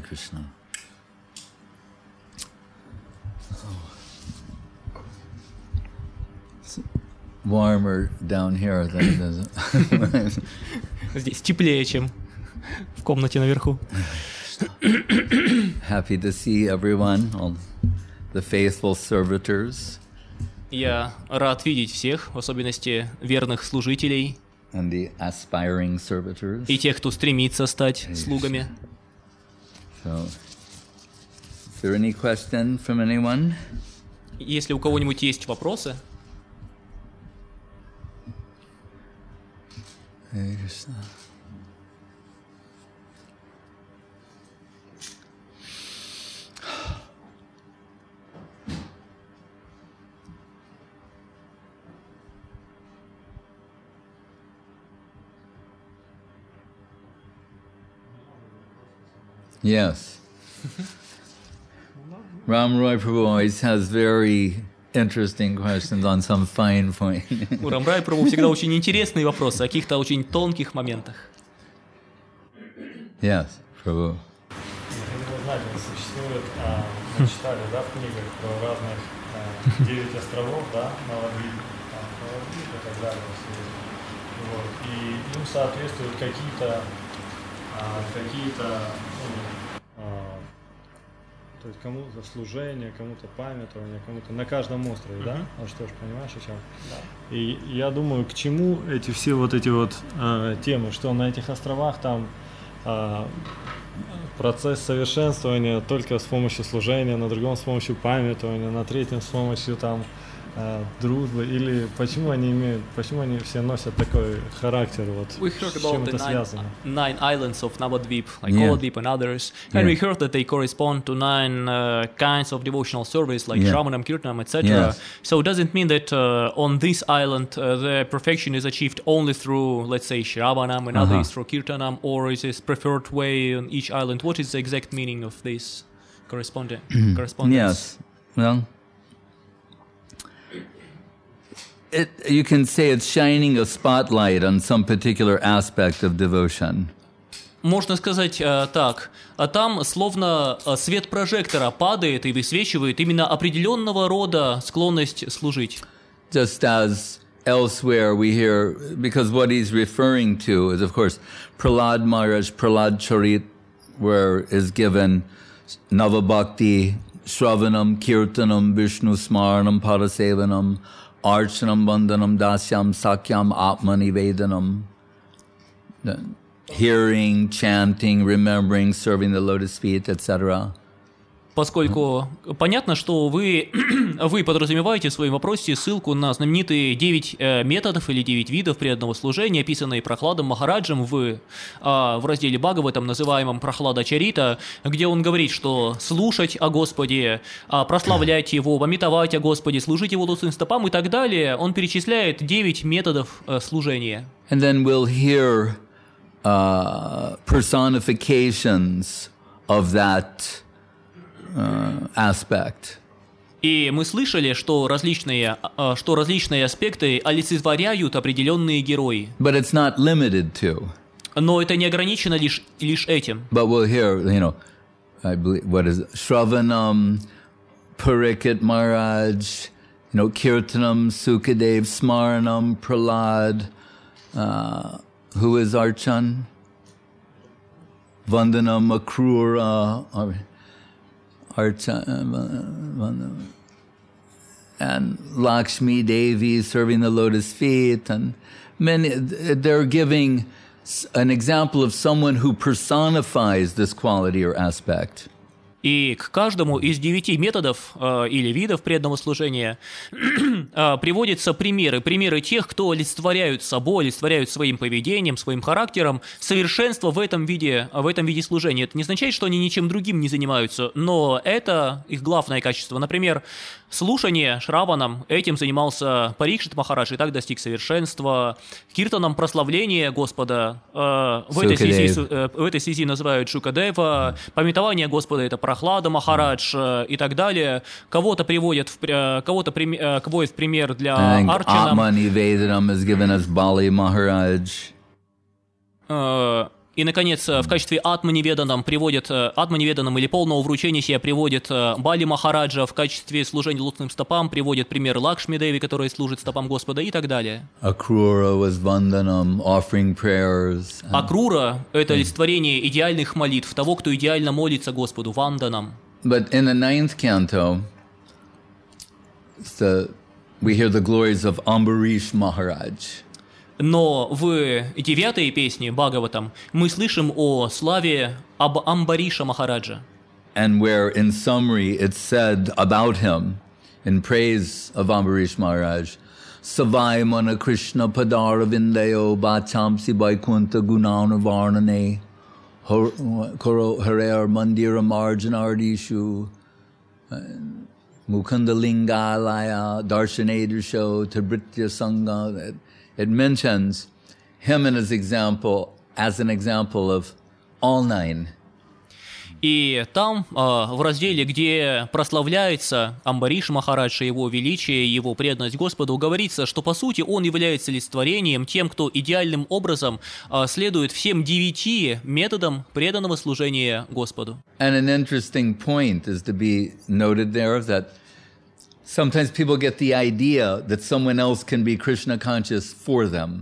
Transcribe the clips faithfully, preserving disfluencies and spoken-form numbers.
Krishna. It's warmer down here than it is. Здесь теплее, чем в комнате наверху. Happy to see everyone, all the faithful servitors. Я рад видеть всех, в особенности верных служителей And the aspiring servitors. и тех, кто стремится стать слугами. So, is there any question from anyone? Если у кого-нибудь есть вопросы, Hare Krishna. Yes. Ram Roy Prabhu always has very interesting questions on some fine point. у Рамрай Прабху всегда очень интересные вопросы о каких-то очень тонких моментах. Yes, Prabhu. Вы знаете, существует, а, мы читали, да, в книгах про разных а, девять островов, да, Маладвип, Маладвип и так далее. Вот. И им соответствуют какие-то, а, какие-то, ну, а, то есть кому-то служение, кому-то памятование, кому-то на каждом острове, да? А что ж, понимаешь, о чем? Да. И я думаю, к чему эти все вот эти вот а, темы, что на этих островах там а, процесс совершенствования только с помощью служения, на другом с помощью памятования, на третьем с помощью там а, дружбы, или почему они имеют, почему они все носят такой характер, вот We heard с чем about это the nine, связано? nine islands of Navadvip, like Yeah. Koladvip and others, and Yeah. we heard that they correspond to nine uh, kinds of devotional service, like Yeah. Shravanam, Kirtanam, et cetera. Yes. So does it mean that uh, on this island uh, the perfection is achieved only through, let's say, Shravanam and Uh-huh. others through Kirtanam, or is this preferred way on each island? What is the exact meaning of this correspondent correspondence? Yes. Well, it, you can say it's shining a spotlight on some particular aspect of devotion. Можно сказать э, так, а там словно э, свет прожектора падает и высвечивает именно определенного рода склонность служить. Just as elsewhere we hear, because what he's referring to is, of course, Prahlad Maharaj, Prahlad Charit, where is given Navabhakti, Shravanam, Kirtanam, Vishnu Smaranam, Parasevanam, Archanam, Vandanam, Dasyam, Sakyam, Atmani Vedanam. Hearing, chanting, remembering, serving the lotus feet, et cetera. Поскольку понятно, что вы, вы подразумеваете в своем вопросе ссылку на знаменитые девять э, методов или девять видов преданного служения, описанные Прахладом Махараджем в, э, в разделе Бхагаватам, называемом Прахлада Чарита, где он говорит, что слушать о Господе, э, прославлять Его, памятовать о Господе, служить Его лотосным стопам и так далее. Он перечисляет девять методов э, служения. And then we'll hear uh, personifications of that Uh, aspect. И мы слышали, что различные, что различные аспекты олицетворяют определенные герои. But it's not limited to. Но это не ограничено лишь, лишь этим. But we'll hear, you know, I believe, what is it? Shravanam, Parikit Maharaj, you know, Kirtanam, Sukadev, Smaranam, Prahlad, uh, who is Archan? Vandanam, Akrura, or and Lakshmi Devi serving the lotus feet, and many, they're giving an example of someone who personifies this quality or aspect. И к каждому из девяти методов э, или видов преданного служения э, приводятся примеры, примеры тех, кто олицетворяют собой, олицетворяют своим поведением, своим характером совершенство в этом виде, в этом виде служения. Это не означает, что они ничем другим не занимаются, но это их главное качество. Например, слушание Шраванам, этим занимался Парикшит Махарадж и так достиг совершенства. Киртаном прославление Господа э, в, этой связи, э, в этой связи называют Шукадева, памятование Господа — это Прахлада Махарадж э, и так далее. Кого-то приводят в, э, кого-то прим, э, кого в пример для Арчана. Atmani Vedanam is given as Bali Maharaj. Э, И, наконец, в качестве атманиведанам приводит, атманиведанам или полного вручения себя приводит Бали Махараджа, в качестве служения лотосным стопам приводит пример Лакшми Деви, которая служит стопам Господа и так далее. Akrura was vandanam, offering prayers. Акрура – это олицетворение идеальных молитв, того, кто идеально молится Господу, ванданам. But in the ninth canto, the, we hear the glories of Ambarish Maharaj. Но в девятой песне Бхагаватам мы слышим о славе об Амбариша Махараджа. And where in summary it's said about him, in praise of Ambarish Maharaj, Savai Mana Krishna Padara Vindayo Bachamsi Vaikunta Gunana Varnane Koro Harer Mandira Marjanardishu Mukunda Lingalaya Darshanadisho Tabritya Sangha. It mentions him and his example as an example of all nine. И там, в разделе, где прославляется Амбариш Махарадж, его величие, его преданность Господу, говорится, что по сути он является олицетворением тем, кто идеальным образом следует всем девяти методам преданного служения Господу. And an interesting point is to be noted there that sometimes people get the idea that someone else can be Krishna conscious for them.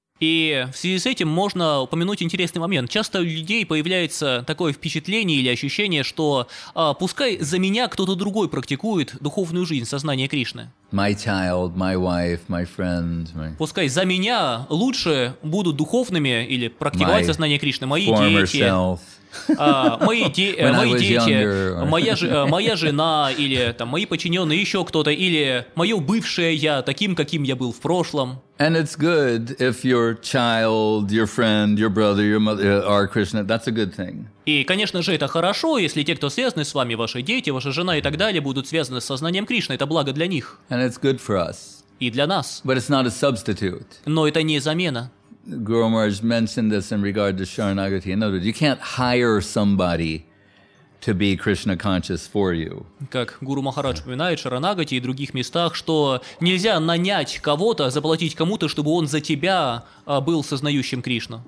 И в связи с этим можно упомянуть интересный момент. Часто у людей появляется такое впечатление или ощущение, что а, пускай за меня кто-то другой практикует духовную жизнь, сознание Кришны. My child, my wife, my friend, my... Пускай за меня лучше будут духовными или практиковать My сознание Кришны мои former дети. self. А, мои, де, When I мои was дети, younger. моя, ж- моя жена или там, мои подчиненные, еще кто-то, или мое бывшее я, таким, каким я был в прошлом. And it's good if your child, your friend, your brother, your mother are Krishna. That's a good thing. И, конечно же, это хорошо, если те, кто связаны с вами, ваши дети, ваша жена и так далее, будут связаны с сознанием Кришны. Это благо для них And it's good for us. и для нас. But it's not a substitute. Но это не замена. Guru Maharaj mentioned this in regard to Sharanagati. In other words, you can't hire somebody to be Krishna conscious for you. Как Гуру Махарадж упоминает в Шаранагати и других местах, что нельзя нанять кого-то, заплатить кому-то, чтобы он за тебя а, был сознающим Кришну.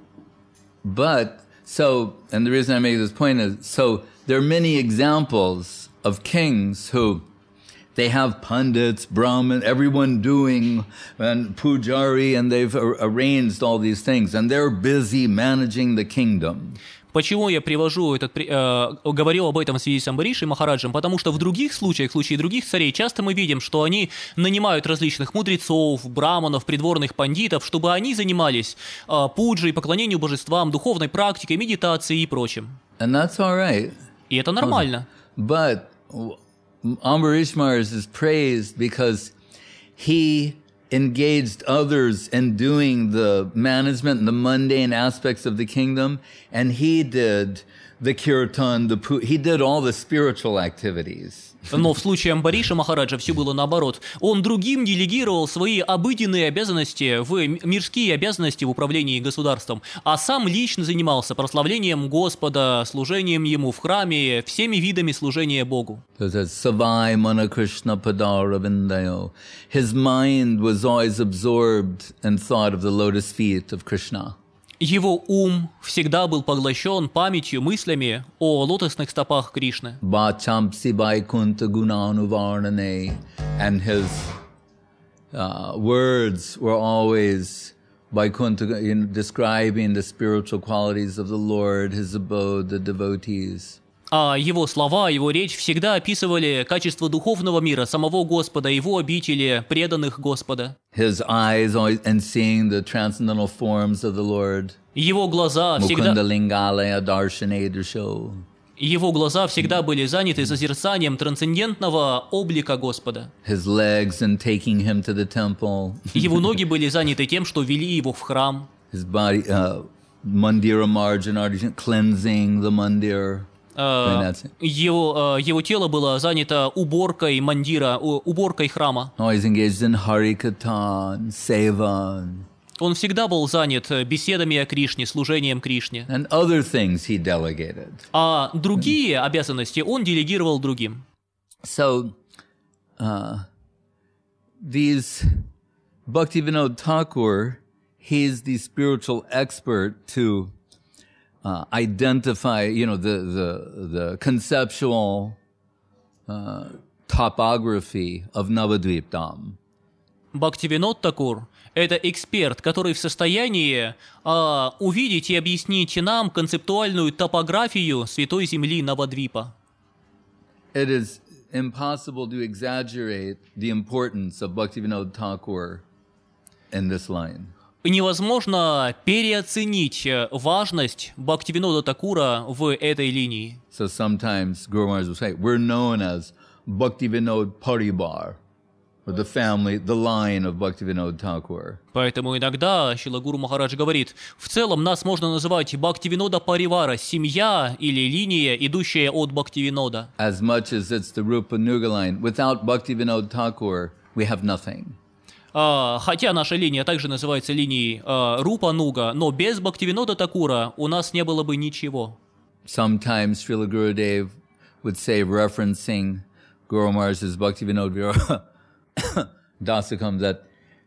But, so, and the reason I make this point is, so there are many examples of kings who they have pundits, Brahmin, everyone doing, and pujari, and they've ar- arranged all these things, and they're busy managing the kingdom. Почему я привожу этот, э, говорил об этом в связи с Амбаришей Махараджем? Потому что в других случаях, в случае других царей, часто мы видим, что они нанимают различных мудрецов, браманов, придворных пандитов, чтобы они занимались э, пуджей, поклонением божествам, духовной практикой, медитацией и прочим. And that's all right. И это нормально. But Ambarish Maharaj is praised because he engaged others in doing the management and the mundane aspects of the kingdom, and he did the kirtan, the pu- he did all the spiritual activities. Но в случае Амбариша Махараджа все было наоборот. Он другим делегировал свои обыденные обязанности, в мирские обязанности в управлении государством, а сам лично занимался прославлением Господа, служением Ему в храме, всеми видами служения Богу. Savai Mana Krishna Padara Vindayo. His mind was always absorbed in thought of the lotus feet of Krishna. Его ум всегда был поглощен памятью, мыслями о лотосных стопах Кришны. Bachamsi Vaikunta Gunanuvarnane. And his uh, words were always Vaikunta, you know, describing the spiritual qualities of the Lord, his abode, the devotees. А его слова, его речь всегда описывали качество духовного мира, самого Господа, его обители, преданных Господа. His eyes always and seeing the transcendental forms of the Lord. Его глаза всегда... Mukunda Lingalaya Darshanedrsho. Его глаза всегда были заняты созерцанием трансцендентного облика Господа. His legs and taking him to the temple. Его ноги были заняты тем, что вели его в храм. His body, uh, mandira margin, cleansing the mandir. Uh, его, uh, его тело было занято уборкой мандира, уборкой храма. Always engaged in harikatha, seva. Он всегда был занят беседами о Кришне, служением Кришне. And other things he delegated. А другие обязанности он делегировал другим. So, uh, these Bhaktivinoda Thakur, he's the spiritual expert to uh, identify, you know, the the the conceptual uh, topography of Navadvip Dham. Бхактивинод Такур – это эксперт, который в состоянии а, увидеть и объяснить нам концептуальную топографию Святой Земли Навадвипа. It is impossible to exaggerate the importance of Bhaktivinoda Thakur in this line. Невозможно переоценить важность Бхактивинода Такура в этой линии. So sometimes Guru Maharaj will say, we're known as Bhaktivinoda Paribar, or the family, the line of Bhaktivinoda Thakur. Поэтому иногда Шрила Гуру Махарадж говорит, в целом нас можно называть Бхактивинода Паривара, семья или линия, идущая от Бхактивинода. As much as it's the Rupa Nuga line, without Bhaktivinoda Thakur, we have nothing. А, хотя наша линия также называется линией а, Рупа Нуга, но без Бхактивинода Такура у нас не было бы ничего. Sometimes Srila Gurudev would say, referencing Guru Maharaj's Bhaktivinoda Dasakam, that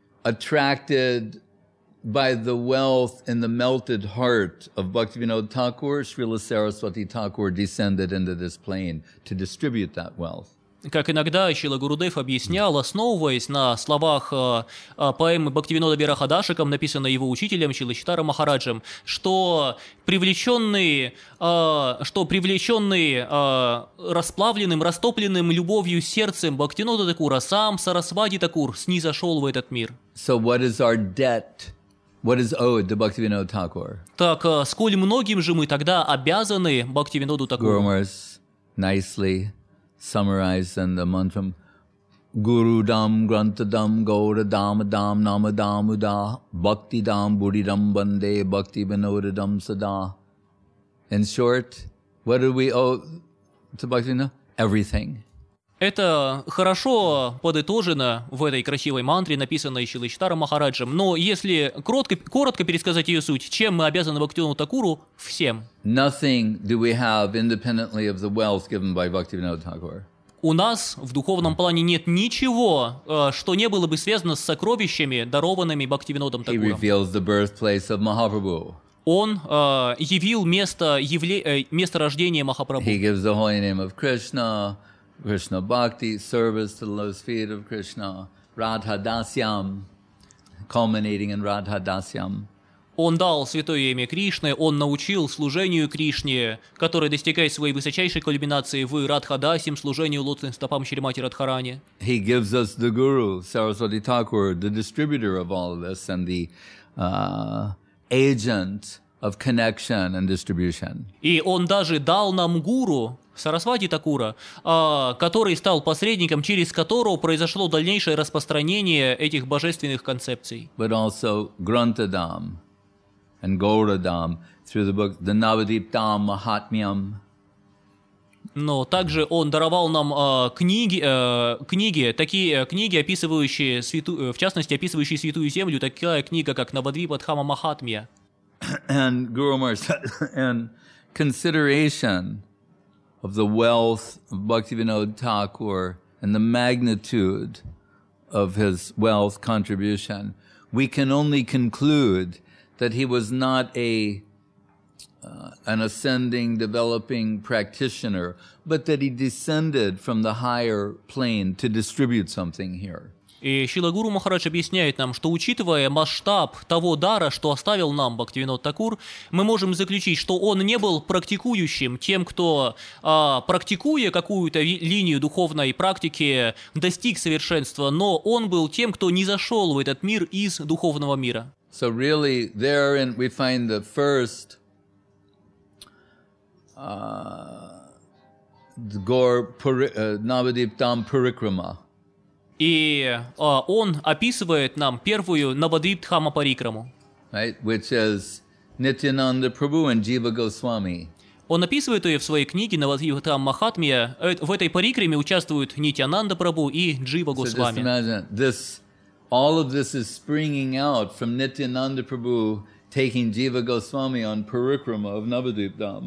attracted by the wealth and the melted heart of Bhaktivinoda Thakur, Srila Saraswati Thakur descended into this plane to distribute that wealth. Как иногда Шрила Гурудев объяснял, основываясь на словах э, э, поэмы Бхактивинода Вирахадашикам, написанной его учителем Шрилачитара Махараджем, что привлеченный, э, что привлеченный э, расплавленным, растопленным любовью сердцем Бхактивинода Такура, сам Сарасвати Такур снизошел в этот мир. So what is our debt? What is owed to Bhaktivinoda Thakur? Так, э, сколь многим же мы тогда обязаны Бхактивиноду Такуру? Guru Maharaj nicely summarized in the mantra, Guru Dam Grantadam Gaura Dam Dam Namadam Uda Bhakti Dam Buddhidam Bande Bhakti Vinodadam Sada. In short, what do we owe to Bhaktivinoda? Everything. Это хорошо подытожено в этой красивой мантре, написанной Шрилачитаром Махараджем, но если коротко, коротко пересказать ее суть, чем мы обязаны Бхактивиноду Такуру? Всем. Nothing do we have independently of the wealth given by Bhaktivinoda Thakur. У нас в духовном плане нет ничего, что не было бы связано с сокровищами, дарованными Бхактивинодом He Такуром. reveals the birthplace of Mahaprabhu. Он э, явил место, явле, э, место рождения Махапрабху. He gives the holy name of Krishna, Krishna Bhakti, service to the lotus feet of Krishna, Radha Dasyam, culminating in Radha Dasyam. Он дал святое имя Кришны, он научил служению Кришне, которое достигает своей высочайшей кульминации в Радхадасим, служению лотосным стопам Шримати Радхарани. He gives us the Guru, Saraswati Thakur, the distributor of all of this and the uh, agent of connection and distribution. И он даже дал нам гуру, Сарасвати Такура, а, который стал посредником, через которого произошло дальнейшее распространение этих божественных концепций. But also Grantadam and Gauradam through the book, the Navadip Dham Mahatmyam. Но также он даровал нам а, книги, а, книги, такие книги, описывающие святую, в частности, описывающие святую землю, такая книга, как Навадвипа Дхама Махатмья. And Guru Maharaj said, in consideration of the wealth of Bhaktivinoda Thakur and the magnitude of his wealth contribution, we can only conclude that he was not a uh, an ascending, developing practitioner, but that he descended from the higher plane to distribute something here. И Шрила Гуру Махарадж объясняет нам, что, учитывая масштаб того дара, что оставил нам Бхактивинод Такур, мы можем заключить, что он не был практикующим, тем, кто, а, практикуя какую-то ви- линию духовной практики, достиг совершенства, но он был тем, кто не зашел в этот мир из духовного мира. So really, therein we find the first uh, Gaur Puri- uh, Navadip Dham Parikrama. И а, он описывает нам первую Навадвип Дхама Парикраму. Right, which is Nityananda Prabhu and Jiva Goswami. Он описывает ее в своей книге Навадвип Дхам Махатмья. В этой парикраме участвуют Нитьянанда Прабху и Джива So just Госвами. imagine this, all of this is springing out from Nityananda Prabhu taking Jiva Goswami on Parikrama of Navadvip Dham.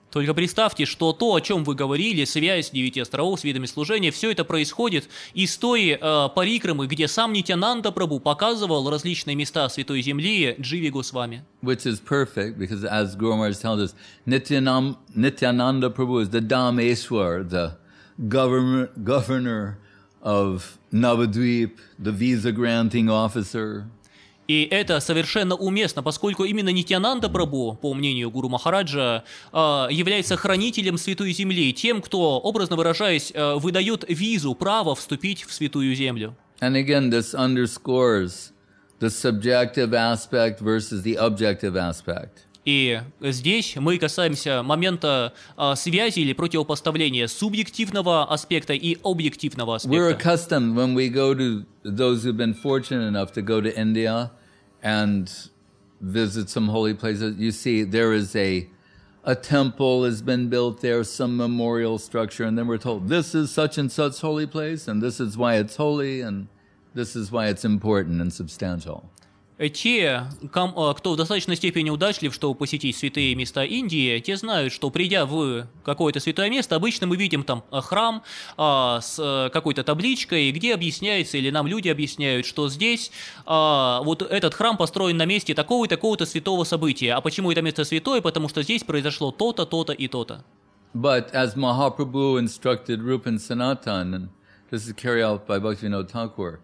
Только представьте, что то, о чем вы говорили, связь девяти островов с видами служения, все это происходит из той э, парикрамы, где сам Нитьянанда Прабху показывал различные места Святой Земли Дживи Госвами. Which is perfect, because as Guru Maharaj tells us, Nityanam, Nityananda Prabhu is the Dhameshwar, the governor, governor of Navadvip, the visa-granting officer. И это совершенно уместно, поскольку именно Нитьянанда Прабху, по мнению Гуру Махараджа, является хранителем Святой Земли, тем, кто, образно выражаясь, выдает визу, право вступить в Святую Землю. And again, this underscores the subjective aspect versus the objective aspect. И здесь мы касаемся момента а, связи или противопоставления субъективного аспекта и объективного We're аспекта. accustomed when we go to those who've been fortunate enough to go to India and visit some holy places. You see, there is a a temple has been built there, some memorial structure, and then we're told this is such and such holy place, and this is why it's holy, and this is why it's important and substantial. Те, ком- кто в достаточной степени удачлив, чтобы посетить святые места Индии, те знают, что придя в какое-то святое место, обычно мы видим там храм а, с какой-то табличкой, где объясняется, или нам люди объясняют, что здесь а, вот этот храм построен на месте такого и такого-то святого события. А почему это место святое? Потому что здесь произошло то-то, то-то и то-то. But as Mahaprabhu instructed Rupan Sanatan, and this is carried out by Bhaktivinoda Thakur,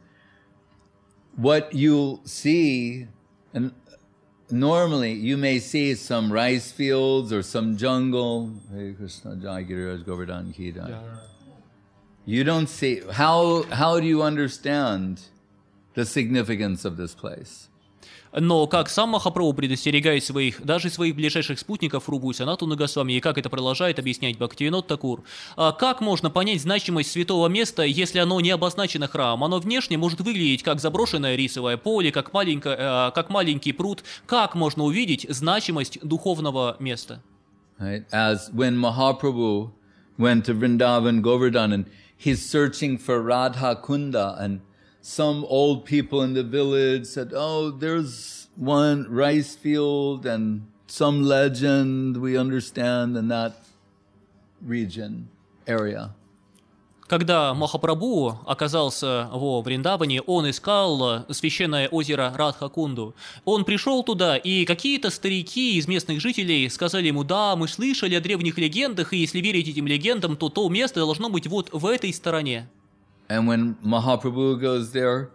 what you'll see, and normally you may see some rice fields or some jungle. Hare Krishna, Jai Giriraj Govardhan Ki Jai. You don't see, how, how do you understand the significance of this place? Но как сам Махапрабху предостерегает своих, даже своих ближайших спутников Рупу и Санатану Госвами, и как это продолжает объяснять Бхактивинод Такур, как можно понять значимость святого места, если оно не обозначено храмом? Оно внешне может выглядеть как заброшенное рисовое поле, как, маленькое, как маленький пруд. Как можно увидеть значимость духовного места? Right? As when Mahaprabhu went to Vrindavan, Govardhan, and he's searching for Radha Kunda, and some old people in the village said, oh, there's one rice field and some legend we understand in that region, area. Когда Махапрабху оказался во Вриндаване, он искал священное озеро Радха-Кунду. Он пришел туда, и какие-то старики из местных жителей сказали ему: да, мы слышали о древних легендах, и если верить этим легендам, то то место должно быть вот в этой стороне. And when Mahaprabhu goes there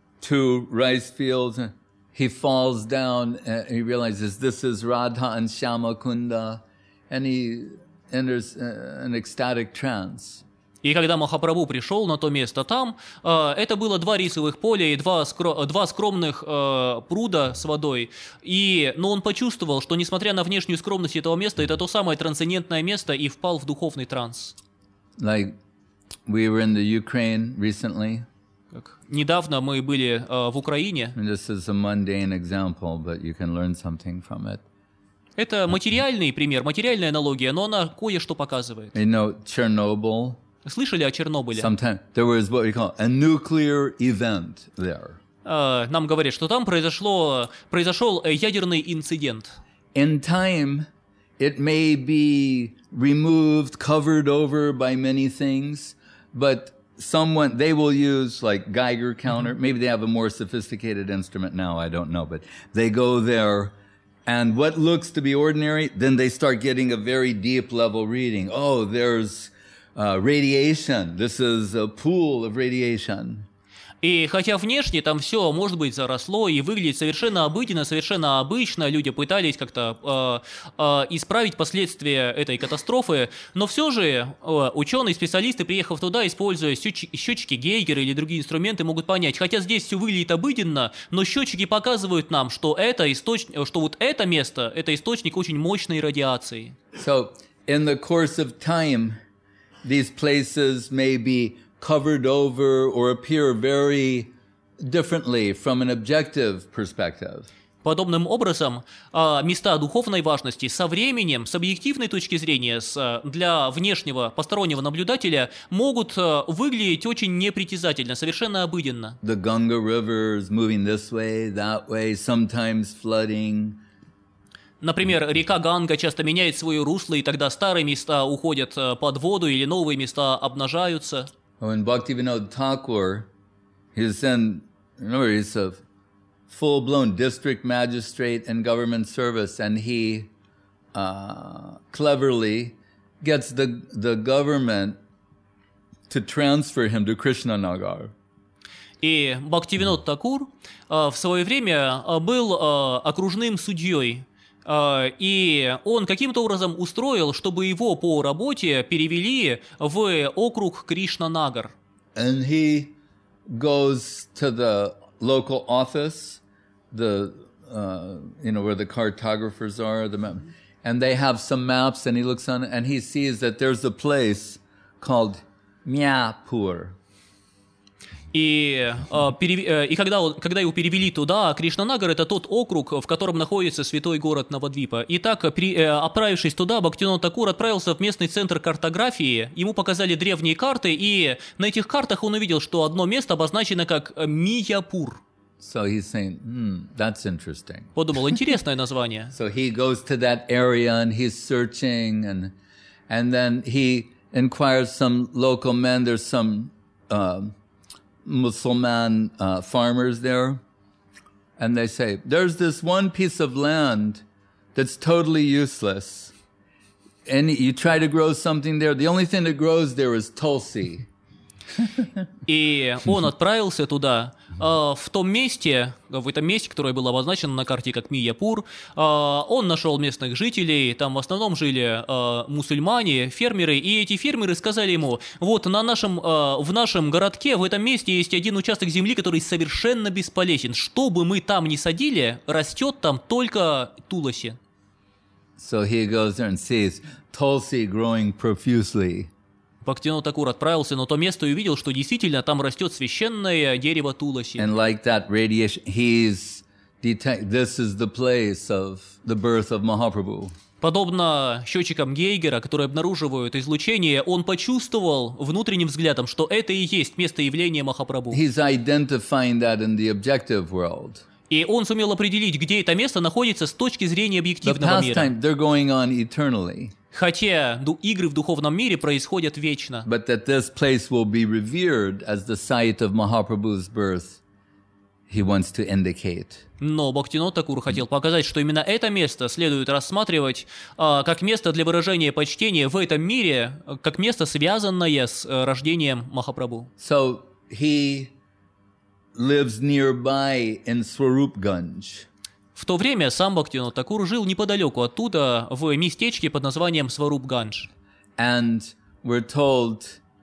to rice fields, he falls down and he realizes this is Radha and Shyama Kunda, and he enters an ecstatic trance. И когда Махапрабху пришел на то место, там э, это было два рисовых поля и два, скро- два скромных э, пруда с водой. И, но он почувствовал, что несмотря на внешнюю скромность этого места, это то самое трансцендентное место, и впал в духовный транс. Like we were in the Ukraine recently. Как недавно мы были э, в Украине. And this is a mundane example, but you can learn something from it. Это материальный пример, материальная аналогия, но она кое-что показывает. You know, Chernobyl. Слышали о Чернобыле? Sometimes there was what we call a nuclear event there. Uh, нам говорят, что там произошло, произошел ядерный инцидент. In time, it may be removed, covered over by many things, but someone, they will use like Geiger counter. Mm-hmm. Maybe they have a more sophisticated instrument now, I don't know, but they go there, and what looks to be ordinary, then they start getting a very deep level reading. Oh, there's Uh, radiation. This is a pool of radiation. И хотя внешне там все, может быть, заросло и выглядит совершенно обыденно, совершенно обычно, люди пытались как-то э, э, исправить последствия этой катастрофы, но все же э, ученые, специалисты, приехав туда, используя счетчики, счетчики Гейгера или другие инструменты, могут понять, хотя здесь все выглядит обыденно, но счетчики показывают нам, что это источ... что вот это место, это источник очень мощной радиации. So, in the course of time, these places may be covered over or appear very differently from an objective perspective. Подобным образом, места духовной важности со временем, с объективной точки зрения, для внешнего постороннего наблюдателя могут выглядеть очень непритязательно, совершенно обыденно. The Ganga River is moving this way, that way, sometimes flooding. Например, река Ганга часто меняет свое русло, и тогда старые места уходят под воду, или новые места обнажаются. When Bhaktivinoda Thakur, he's in, remember, he's a full-blown district magistrate in government service, and he uh, cleverly gets the the government to transfer him to Krishnanagar. И Бхактивинод Такур в свое время был окружным судьей, и он каким-то образом устроил, чтобы его по работе перевели в округ Кришнанагар. And he goes to the local office, the uh, you know where the cartographers are, the map, and they have some maps, and he looks on it, and he sees that there's a place called Myapur. И, э, перев... э, и когда, он, когда его перевели туда, Кришнанагар — это тот округ, в котором находится святой город Навадвипа. И так, при... э, отправившись туда, Бхактивинод Такур отправился в местный центр картографии, ему показали древние карты, и на этих картах он увидел, что одно место обозначено как Мияпур. So he's saying, hmm, that's interesting. Подумал, интересное название. So he goes to that area and he's searching, and and then he inquires some local men. There's some uh, Muslim uh, farmers there, and they say, there's this one piece of land that's totally useless, and you try to grow something there. The only thing that grows there is tulsi. И он отправился туда, э, в том месте, в этом месте, которое было обозначено на карте как Мияпур. Э, он нашел местных жителей, там в основном жили э, мусульмане, фермеры, и эти фермеры сказали ему: вот на нашем, э, в нашем городке, в этом месте есть один участок земли, который совершенно бесполезен. Что бы мы там ни садили, растет там только туласи. So he goes there and sees tulsi growing profusely. Бхактивинод Такур отправился на то место и увидел, что действительно там растет священное дерево туласи. And like that radiation, he's detect. This is the place of the birth of Mahaprabhu. Подобно счетчикам Гейгера, которые обнаруживают излучение, он почувствовал внутренним взглядом, что это и есть место явления Махапрабху. He's identifying that in the objective world. И он сумел определить, где это место находится с точки зрения The объективного мира. pastime, they're going on eternally. Хотя игры в духовном мире происходят вечно. But that this place will be revered as the site of Mahaprabhu's birth, he wants to indicate. Но Бхактивинод Такур хотел показать, что именно это место следует рассматривать а, как место для выражения почтения в этом мире, как место, связанное с а, рождением Махапрабху. So he lives nearby in Swarupganj. В то время сам Бхактивинод Такур жил неподалеку оттуда, в местечке под названием Сварупгандж. And we're told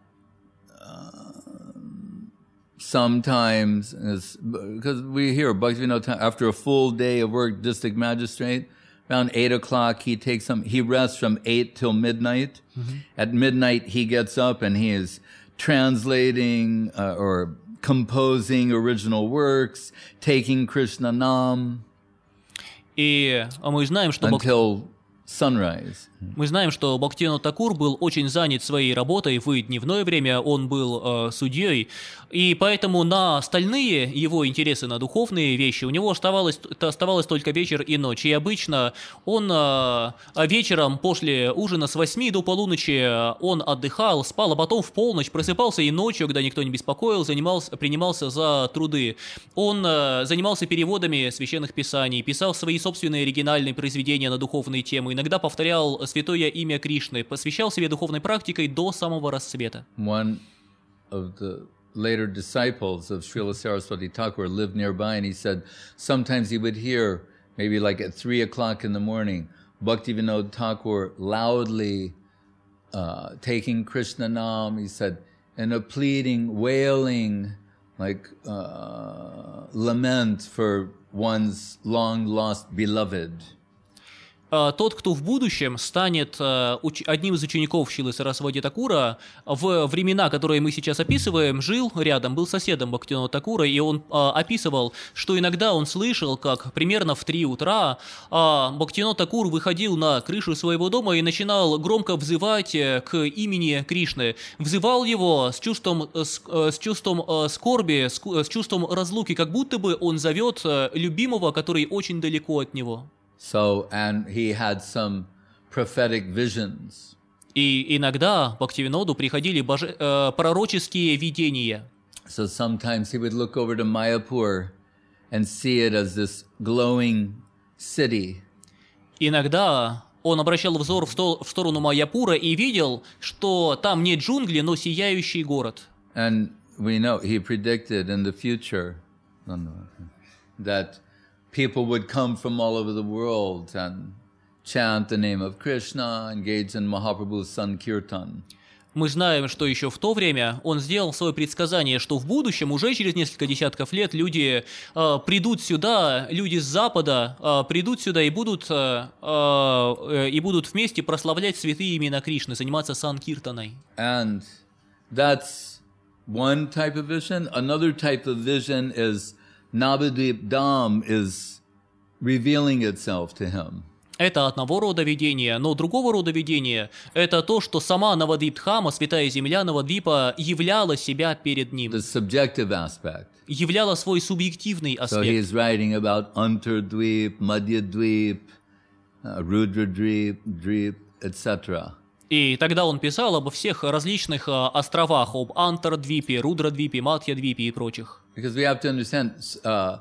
uh, sometimes, because we hear Bhaktivinoda, after a full day of work, district magistrate, around eight o'clock, he takes some, he rests from eight till midnight. Mm-hmm. At midnight, he gets up and he is translating uh, or composing original works, taking Krishna Nam. И мы знаем, что Until sunrise. Мы знаем, что Бхактивинод Такур был очень занят своей работой в дневное время, он был э, судьей, и поэтому на остальные его интересы, на духовные вещи у него оставалось, оставалось только вечер и ночь. И обычно он э, вечером после ужина с восьми до полуночи он отдыхал, спал, а потом в полночь просыпался и ночью, когда никто не беспокоил, занимался, принимался за труды. Он э, занимался переводами священных писаний, писал свои собственные оригинальные произведения на духовные темы, иногда повторял святое имя Кришны, посвящал себе духовной практикой до самого рассвета. One of the later disciples of Srila Saraswati Thakur lived nearby, and he said sometimes he would hear, maybe like at three o'clock in the morning, Bhaktivinoda Thakur loudly uh, taking Krishna Nam, he said, in a pleading, wailing, like uh, lament for one's long-lost beloved. Тот, кто в будущем станет одним из учеников Шрилы Сарасвати Такура, в времена, которые мы сейчас описываем, жил рядом, был соседом Бхактивинода Такура, и он описывал, что иногда он слышал, как примерно в три утра Бхактивинод Такур выходил на крышу своего дома и начинал громко взывать к имени Кришны. Взывал его с чувством, с, с чувством скорби, с, с чувством разлуки, как будто бы он зовет любимого, который очень далеко от него. So, and he had some prophetic visions. И иногда Бхактивиноду приходили боже... э, пророческие видения. So sometimes he would look over to Mayapur and see it as this glowing city. Иногда он обращал взор в, сто... в сторону Майяпура и видел, что там не джунгли, но сияющий город. And we know he predicted in the future that people would come from all over the world and chant the name of Krishna, engage in Mahaprabhu's Sankirtan. Мы знаем, что еще в то время он сделал свое предсказание, что в будущем, уже через несколько десятков лет, люди э, придут сюда, люди с Запада э, придут сюда и будут, э, э, и будут вместе прославлять святые имена Кришны, заниматься санкиртаной. And that's one type of vision. Another type of vision is Navadvip Dham is revealing itself to him. Это одного рода видение, но другого рода видение – это то, что сама Навадвип-Дхама, святая земля Навадвипа, являла себя перед ним. The subjective aspect. Являла свой субъективный аспект. So he's writing about Antardvip, Madhyadvip, uh, Rudradvip, Dvip, et cetera. И тогда он писал обо всех различных uh, островах, об Антардвипе, Рудрадвипе, Мадхьядвипе и прочих. Because we have to understand, uh,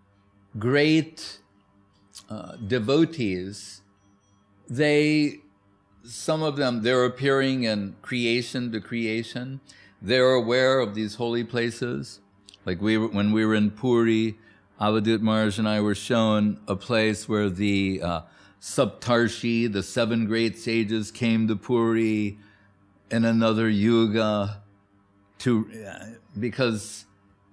great Uh, devotees, they, some of them, they're appearing in creation to creation. They're aware of these holy places. Like we, when we were in Puri, Avadut Maharaj and I were shown a place where the uh, Saptarshi, the seven great sages, came to Puri in another yuga to, uh, because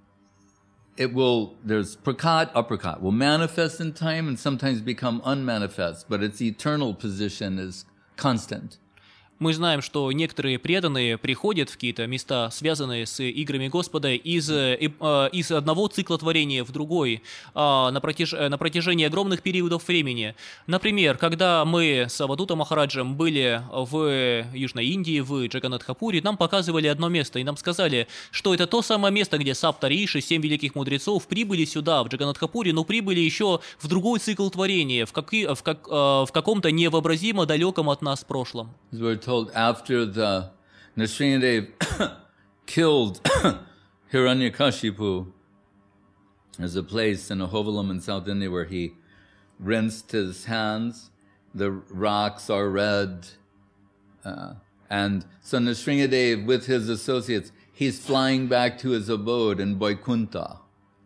it will, there's prakat, aprakat, will manifest in time and sometimes become unmanifest, but its eternal position is constant. Мы знаем, что некоторые преданные приходят в какие-то места, связанные с играми Господа, из, из одного цикла творения в другой на, протяж, на протяжении огромных периодов времени. Например, когда мы с Авадута Махараджем были в Южной Индии, в Джаганатхапуре, нам показывали одно место, и нам сказали, что это то самое место, где Саптариши, семь великих мудрецов, прибыли сюда, в Джаганатхапуре, но прибыли еще в другой цикл творения, в, как, в, как, в каком-то невообразимо далеком от нас прошлом. Told after the Nrsimhadev killed Hiranyakashipu, there's a place in Ahovalam in South India where he rinsed his hands. The rocks are red. Uh, and so Nrsimhadev, with his associates, he's flying back to his abode in Vaikuntha.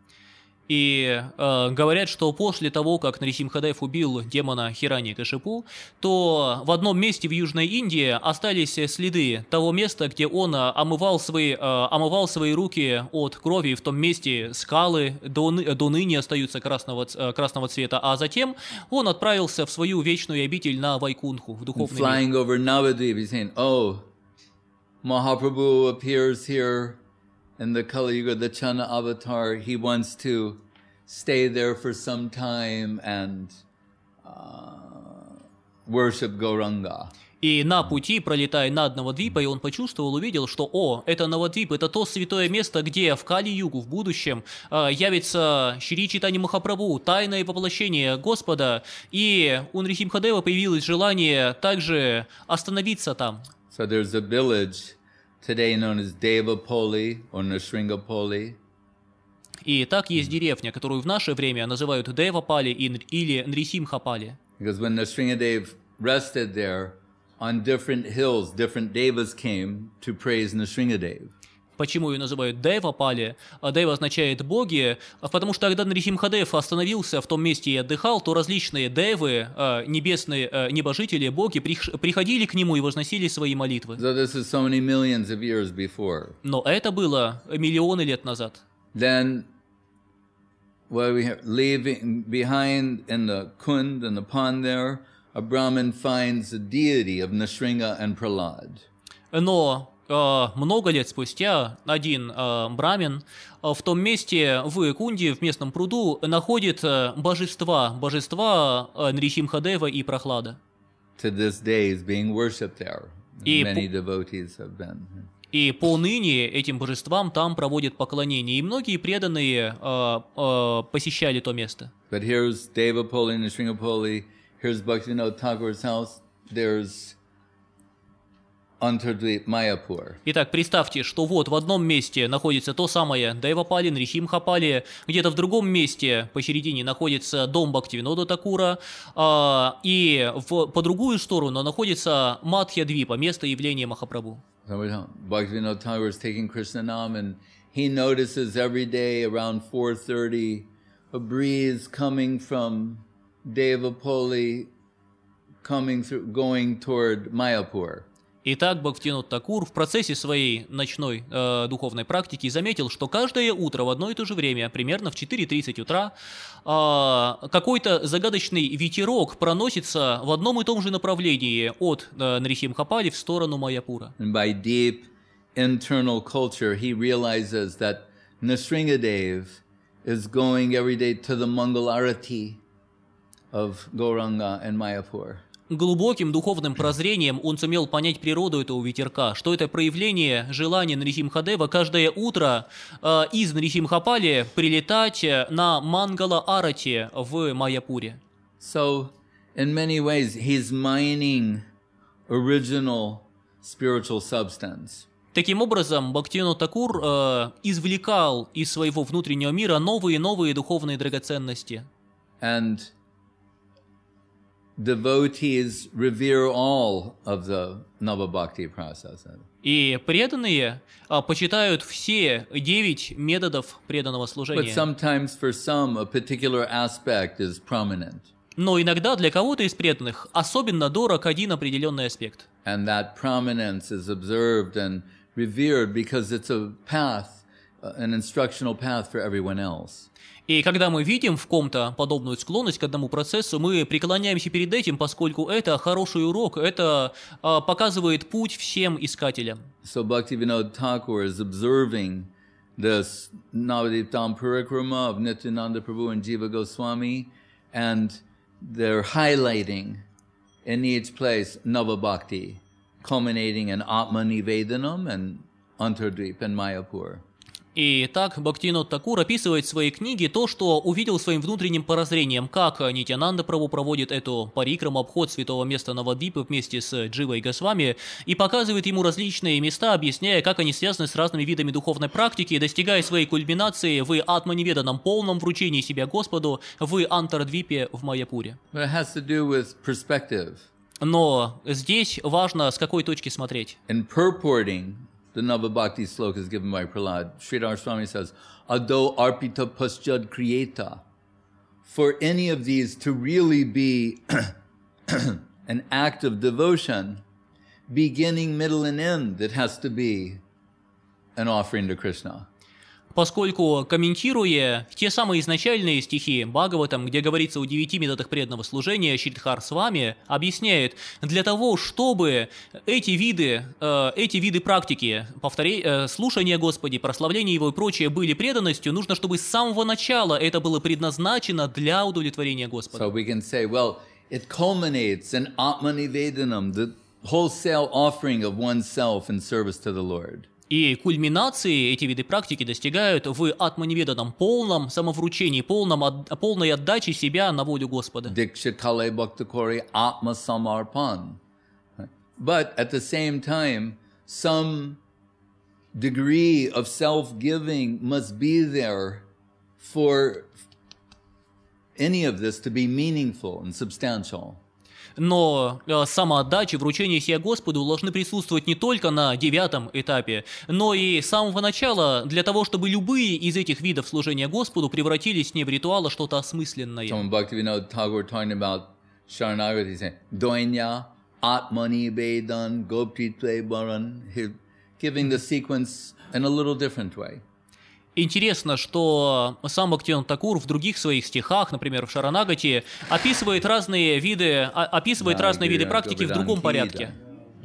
И э, говорят, что после того, как Нарисимхадев убил демона Хираньякашипу, то в одном месте в Южной Индии остались следы того места, где он омывал свои, э, омывал свои руки от крови. В том месте скалы до, до ныне остаются красного, э, красного цвета. А затем он отправился в свою вечную обитель на Вайкунху, в духовный мир. Flying over Navadvip, he's saying, oh, Mahaprabhu appears here in the Kali Yuga, the Channa avatar. He wants to stay there for some time and uh, worship Gauranga. И на пути, пролетая над Навадвипой, он почувствовал, увидел, что, о, это Навадвип, это то святое место, где в Кали-югу, в будущем, э, явится Шри Чайтанья Махапрабху, тайное воплощение Господа, и у Нрисимхадева появилось желание также остановиться там. So there's a village today known as Devapoli or Nrsimhapoli. И так есть деревня, которую в наше время называют Девапали или Нрисимхапали. Because when Nrsimhadev rested there, on different hills, different devas came to praise Nrsimhadev. Почему ее называют Девапали? Дева означает боги, потому что когда Нрисимхадев остановился в том месте и отдыхал, то различные девы, небесные небожители, боги приходили к нему и возносили свои молитвы. So this is so many millions of years before. Но это было миллионы лет назад. Then, what we have, leaving behind in the Kund, in the pond there, a Brahmin finds a deity of Nrsimha and Prahlad. Но много лет спустя один э, брамин э, в том месте в Кунде, в местном пруду, находит э, божества, божества э, Нрисимхадева и Прохлада. To this day is being worshipped there. И Many по, devotees have been. И поныне этим божествам там проводят поклонение. И многие преданные э, э, посещали то место. But here's Devapoli and Sringapoli, here's Bhaktivinoda Thakur's house, there's Antardvip Mayapur. Итак, представьте, что вот в одном месте находится то самое Девапали, Нрисимхапали, где-то в другом месте посередине находится дом Бхактивинода Такура, а, и в, по другую сторону находится Мадхья-двипа, место явления Махапрабху. Bhaktivinoda Thakur is taking Krishna Nam, and he notices every day around four thirty a breeze coming from Devapoli, coming through, going toward Mayapur. Итак, Бхактивинод Такур в процессе своей ночной э, духовной практики заметил, что каждое утро в одно и то же время, примерно в четыре тридцать утра, э, какой-то загадочный ветерок проносится в одном и том же направлении от э, Нрисимхапали в сторону Майяпура. And by deep internal culture, he realizes that Nrsingadev is going every day to the Mangalarati of Gauranga and Mayapur. Глубоким духовным прозрением он сумел понять природу этого ветерка, что это проявление желания Нрисимхадева каждое утро э, из Нрисимхапали прилетать на Мангала-арати в Майяпуре. So, in many ways, he's mining original spiritual substance. Таким образом, Бхактивинод Такур э, извлекал из своего внутреннего мира новые и новые духовные драгоценности. And devotees revere all of the Navabhakti process. И преданные а, почитают все девять методов преданного But служения. sometimes for some, a particular aspect is prominent. Но иногда для кого-то из преданных особенно дорог один определенный аспект. And that prominence is observed and revered because it's a path, an instructional path for everyone else. И когда мы видим в ком-то подобную склонность к одному процессу, мы преклоняемся перед этим, поскольку это хороший урок, это а, показывает путь всем искателям. So Bhaktivinoda Thakur is observing this Navadiptam Parikrama of Nityananda Prabhu and Jiva Goswami, and they're highlighting in each place Navabhakti, culminating in Atma Nivedanam and Antardvip and Mayapur. И так Бхактивинод Такур описывает в своей книге то, что увидел своим внутренним прозрением, как Нитьянанда Прабху проводит эту парикраму, обход святого места Навадвипы вместе с Дживой Госвами, и показывает ему различные места, объясняя, как они связаны с разными видами духовной практики, достигая своей кульминации в атманиведанном полном вручении себя Господу в Антардвипе в Майяпуре. But it has to do with perspective. Но здесь важно, с какой точки смотреть. In purporting the Navabhakti slokas given by Prahlad, Sridhar Swami says, Ado arpita paschad kriyeta. For any of these to really be an act of devotion, beginning, middle, and end, it has to be an offering to Krishna. Поскольку, комментируя те самые изначальные стихи Бхагаватам, где говорится о девяти методах преданного служения, Шридхар Свами объясняет, для того, чтобы эти виды, э, эти виды практики, повторей, э, слушания Господи, прославление Его и прочее были преданностью, нужно, чтобы с самого начала это было предназначено для удовлетворения Господа. So we can say, well, it culminates in Atmanivedanam, the wholesale offering of oneself in service to the Lord. И кульминации эти виды практики достигают в атманиведанном полном самовручении, полном, от, полной отдаче себя на волю Господа. Diksha kale bhaktakori atma samarpan. But at the same time, some degree of self-giving must be there for any of this to be meaningful and substantial. Но э, самоотдача, вручение себя Господу должны присутствовать не только на девятом этапе, но и с самого начала, для того, чтобы любые из этих видов служения Господу превратились не в ритуал, а что-то осмысленное. So when Bhaktivinoda Thakur talking about Sharanagati, he's saying, Doinya, Atmani Vedan, Gopti Baran, giving the sequence in a little different way. Интересно, что сам Бхактивинод Такур в других своих стихах, например, в Шаранагати, описывает разные виды, описывает Да, разные виды Гири, практики в другом Гавридан, порядке.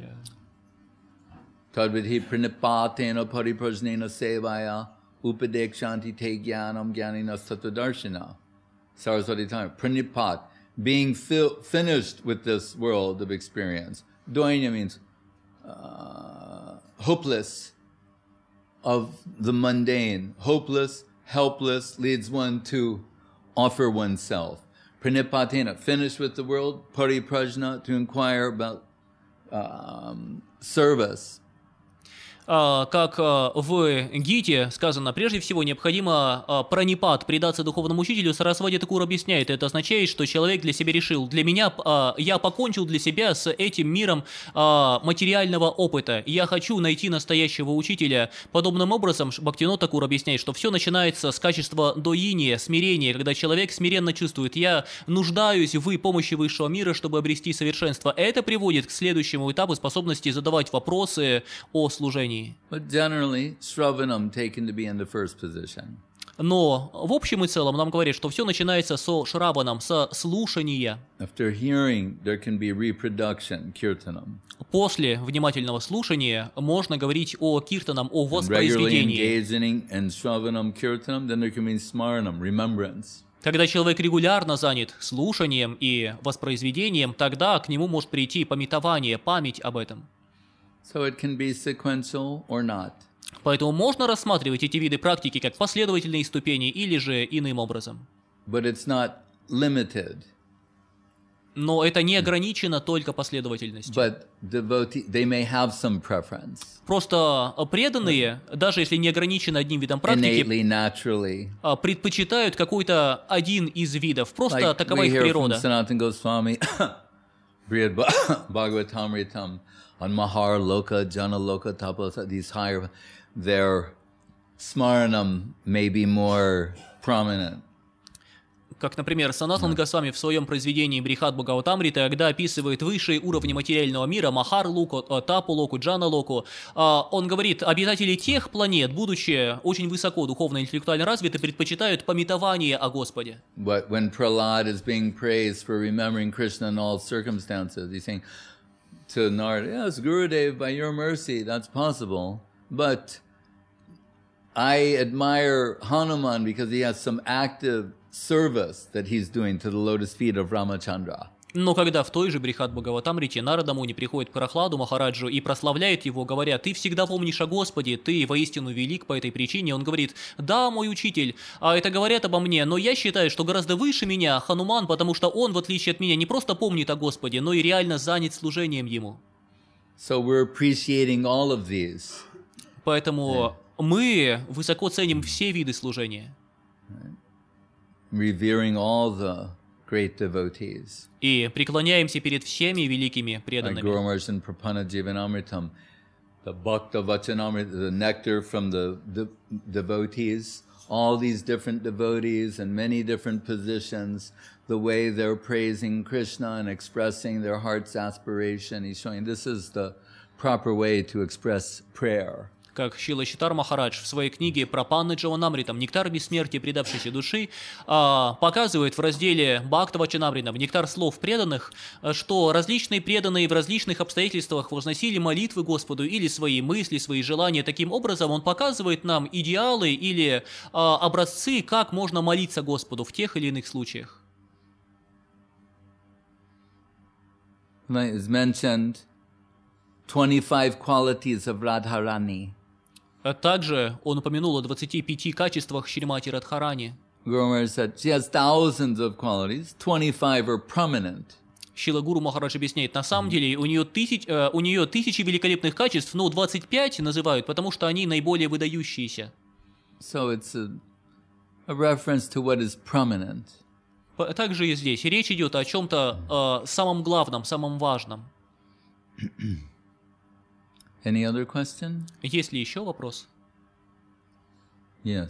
Tadvidhi pranipatena pariprajnena sevaya upadekshanti te jnanam jnanina sattvadarshina. Saraswati Thakur, pranipat, being fi- finished with this world of experience. Doinya means uh, hopeless of the mundane. Hopeless, helpless leads one to offer oneself. Pranipatena, finish with the world. Pariprajna, to inquire about um, service. Как в Гите сказано, прежде всего необходимо пранипат, предаться духовному учителю. Сарасвати Такур объясняет, это означает, что человек для себя решил, для меня, я покончил для себя с этим миром материального опыта, я хочу найти настоящего учителя. Подобным образом Бхактивинод Такур объясняет, что все начинается с качества доиния, смирения, когда человек смиренно чувствует, я нуждаюсь в помощи высшего мира, чтобы обрести совершенство. Это приводит к следующему этапу способности задавать вопросы о служении. But generally, Shravanam taken to be in the first position. Но в общем и целом нам говорят, что все начинается со шраванам, со слушания. After hearing, there can be reproduction, kirtanam. После внимательного слушания можно говорить о киртанам, о Regularly воспроизведении. engaging in Shravanam, kirtanam, then there can be smaranam, remembrance. Когда человек регулярно занят слушанием и воспроизведением, тогда к нему может прийти памятование, память об этом. So it can be sequential or not. Поэтому можно рассматривать эти виды практики как последовательные ступени или же иным образом. But it's not limited. Но это не ограничено только последовательностью. But devotee, they may have some preference. Просто преданные, даже если не ограничены одним видом практики, Innately, naturally. предпочитают какой-то один из видов. Просто Like такова we их hear from природа. Sanatana Goswami, Brihad Bhagavatamritam, on Mahar Loka, Jana Loka, Tapasa, these higher, their smaranam may be more prominent. Как, например, Санатана Госвами в своем произведении Брихат Бхагаватамрита, когда описывает высшие уровни материального мира, Махар Локу, Тапу Локу, Джана Локу, он говорит, обитатели тех планет, будучи очень высоко духовно и интеллектуально развиты, предпочитают памятование о Господе. But when Prahlad is being praised for remembering Krishna in all circumstances, he's saying to Narada, yes, Gurudev, by your mercy, that's possible, but I admire Hanuman because he has some active service that he's doing to the lotus feet of Ramachandra. Но когда в той же Брихат Бхагаватамрите Нарада Муни приходит к Прахладу Махараджу и прославляет его, говоря, ты всегда помнишь о Господе, ты воистину велик по этой причине, он говорит, да, мой учитель, а это говорят обо мне, но я считаю, что гораздо выше меня Хануман, потому что он, в отличие от меня, не просто помнит о Господе, но и реально занят служением ему. So we're appreciating all of these. Поэтому мы высоко ценим все виды служения. Revering all the great devotees. И преклоняемся перед всеми великими Like преданными. Guru Maharaj in Prapana Jivanamritam, the Bhakta Vachanamrita, the nectar from the, the devotees, all these different devotees in many different positions, the way they're praising Krishna and expressing their heart's aspiration. He's showing this is the proper way to express prayer. Как Шрила Читар Махарадж в своей книге про Панны Джаванамритам «Нектар бессмертия предавшейся души» показывает в разделе Бхакта Вачанамритам «Нектар слов преданных», что различные преданные в различных обстоятельствах возносили молитвы Господу или свои мысли, свои желания. Таким образом, он показывает нам идеалы или образцы, как можно молиться Господу в тех или иных случаях. It's mentioned twenty-five qualities of Radharani. Также он упомянул о двадцати пяти качествах Шримати Радхарани. Guru Maharaj said she has thousands of qualities, twenty-five are prominent. Шрила Гуру Махарадж объясняет, на самом деле у нее, тысяч, э, у нее тысячи великолепных качеств, но двадцать пять называют, потому что они наиболее выдающиеся. So it's a, a reference to what is prominent. Также и здесь речь идет о чем-то э, самом главном, самом важном. Any other question? Есть ли еще вопрос? Yes.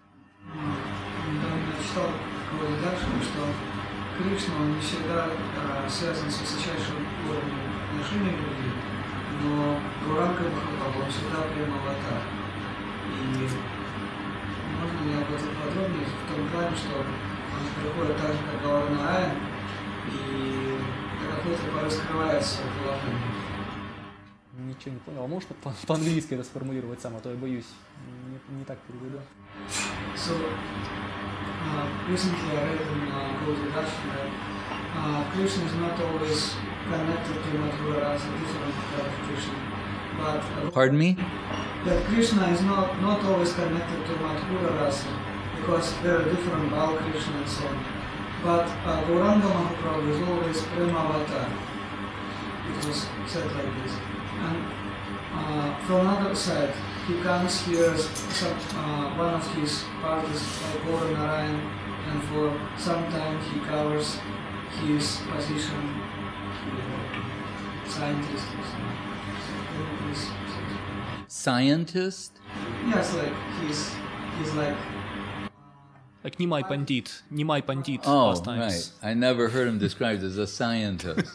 Я читал в Даршане, что Кришна, он не всегда а, связан с высочайшим уровнем отношений людей, но Гауранга Махапрабху, он всегда прям аватар. И можно ли об этом подробнее в том плане, что он приходит так же, как Гауранараян, и до какой-то поры скрывает свое положение. Ничего не понял. А можешь по- по-английски это сформулировать сам, а то я боюсь. Не, не так переведу. So, uh, recently I read in uh, Gaudiya Darshana that uh, Krishna is not always connected to Madhura as a different kind of Krishna. But, uh, Pardon me? that Krishna is not, not always connected to Madhura Rasa, because there are different Bal Krishna and so on. But uh, Gauranga Mahaprabhu is always Prema Avatar. It was said like this. And uh, from another side, he comes here as some, uh, one of his parties like Gaura Narayan, and for some time he covers his position, scientist or something. Scientist? Yes, like he's he's like. Like Nimai Pandit, Nimai Pandit Oh, pastimes. right. I never heard him described as a scientist.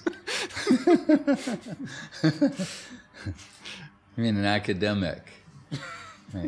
I mean, an academic. Right.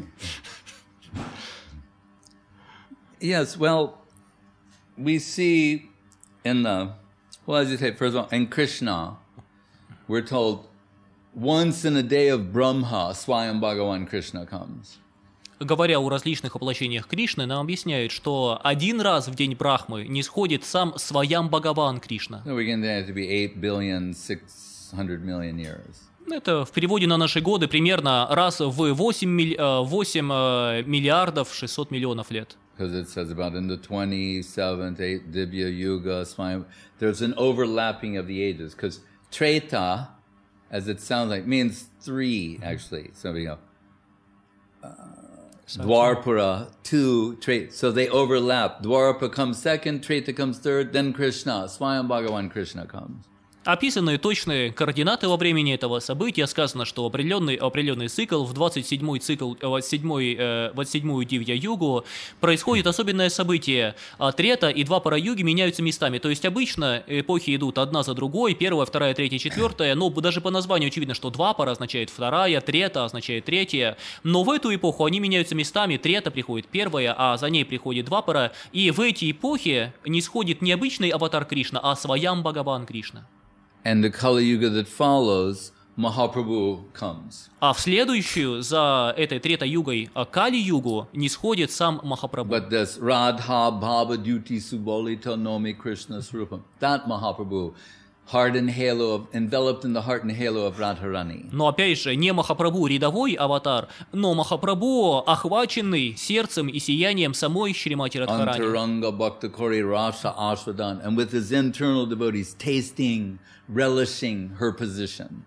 Yes, well, we see in the, well, as you say, first of all, in Krishna, we're told once in a day of Brahma, Swayam Bhagavan Krishna comes. Говоря о различных воплощениях Кришны, нам объясняют, что один раз в день Брахмы нисходит сам Сваям Бхагаван Кришна. So we're going to have to be eight billion six hundred million years. Это в переводе на наши годы примерно раз в восемь миллиардов шестьсот миллионов лет. Because it says about in the twenty-seventh, eighth Dibya Yuga, Swayam, there's an overlapping of the ages. Because Treta, as it sounds like, means three, actually. So we go. Uh, Dwarpara, two, Treta. So they overlap. Dwarpara comes second, Treta comes third, then Krishna. Swayam Bhagavan Krishna comes. Описаны точные координаты во времени этого события. Сказано, что определенный, определенный цикл, в двадцать седьмой цикл, в двадцать седьмую Дивья-югу происходит особенное событие. Трета и два пара-юги меняются местами. То есть обычно эпохи идут одна за другой, первая, вторая, третья, четвертая. Но даже по названию очевидно, что два пара означает вторая, трета означает третья. Но в эту эпоху они меняются местами. Трета приходит первая, а за ней приходит два пара. И в эти эпохи не сходит не обычный аватар Кришна, а Сваям Бхагаван Кришна. And the Kali Yuga that follows, Mahaprabhu comes. А в следующую, за этой Трета-югой, Кали-югу, не сходит сам Махапрабху. But this Radha Bhava Duty Subolita Nomi Krishna Srupam, that Mahaprabhu, heart and halo of, enveloped in the heart and halo of Radharani. Но опять же, не Махапрабху рядовой аватар, но Махапрабху, охваченный сердцем и сиянием самой Шримати Радхарани. Antaranga Bhakta Kori Rasa Aswadan, and with his internal devotees tasting, relishing her position.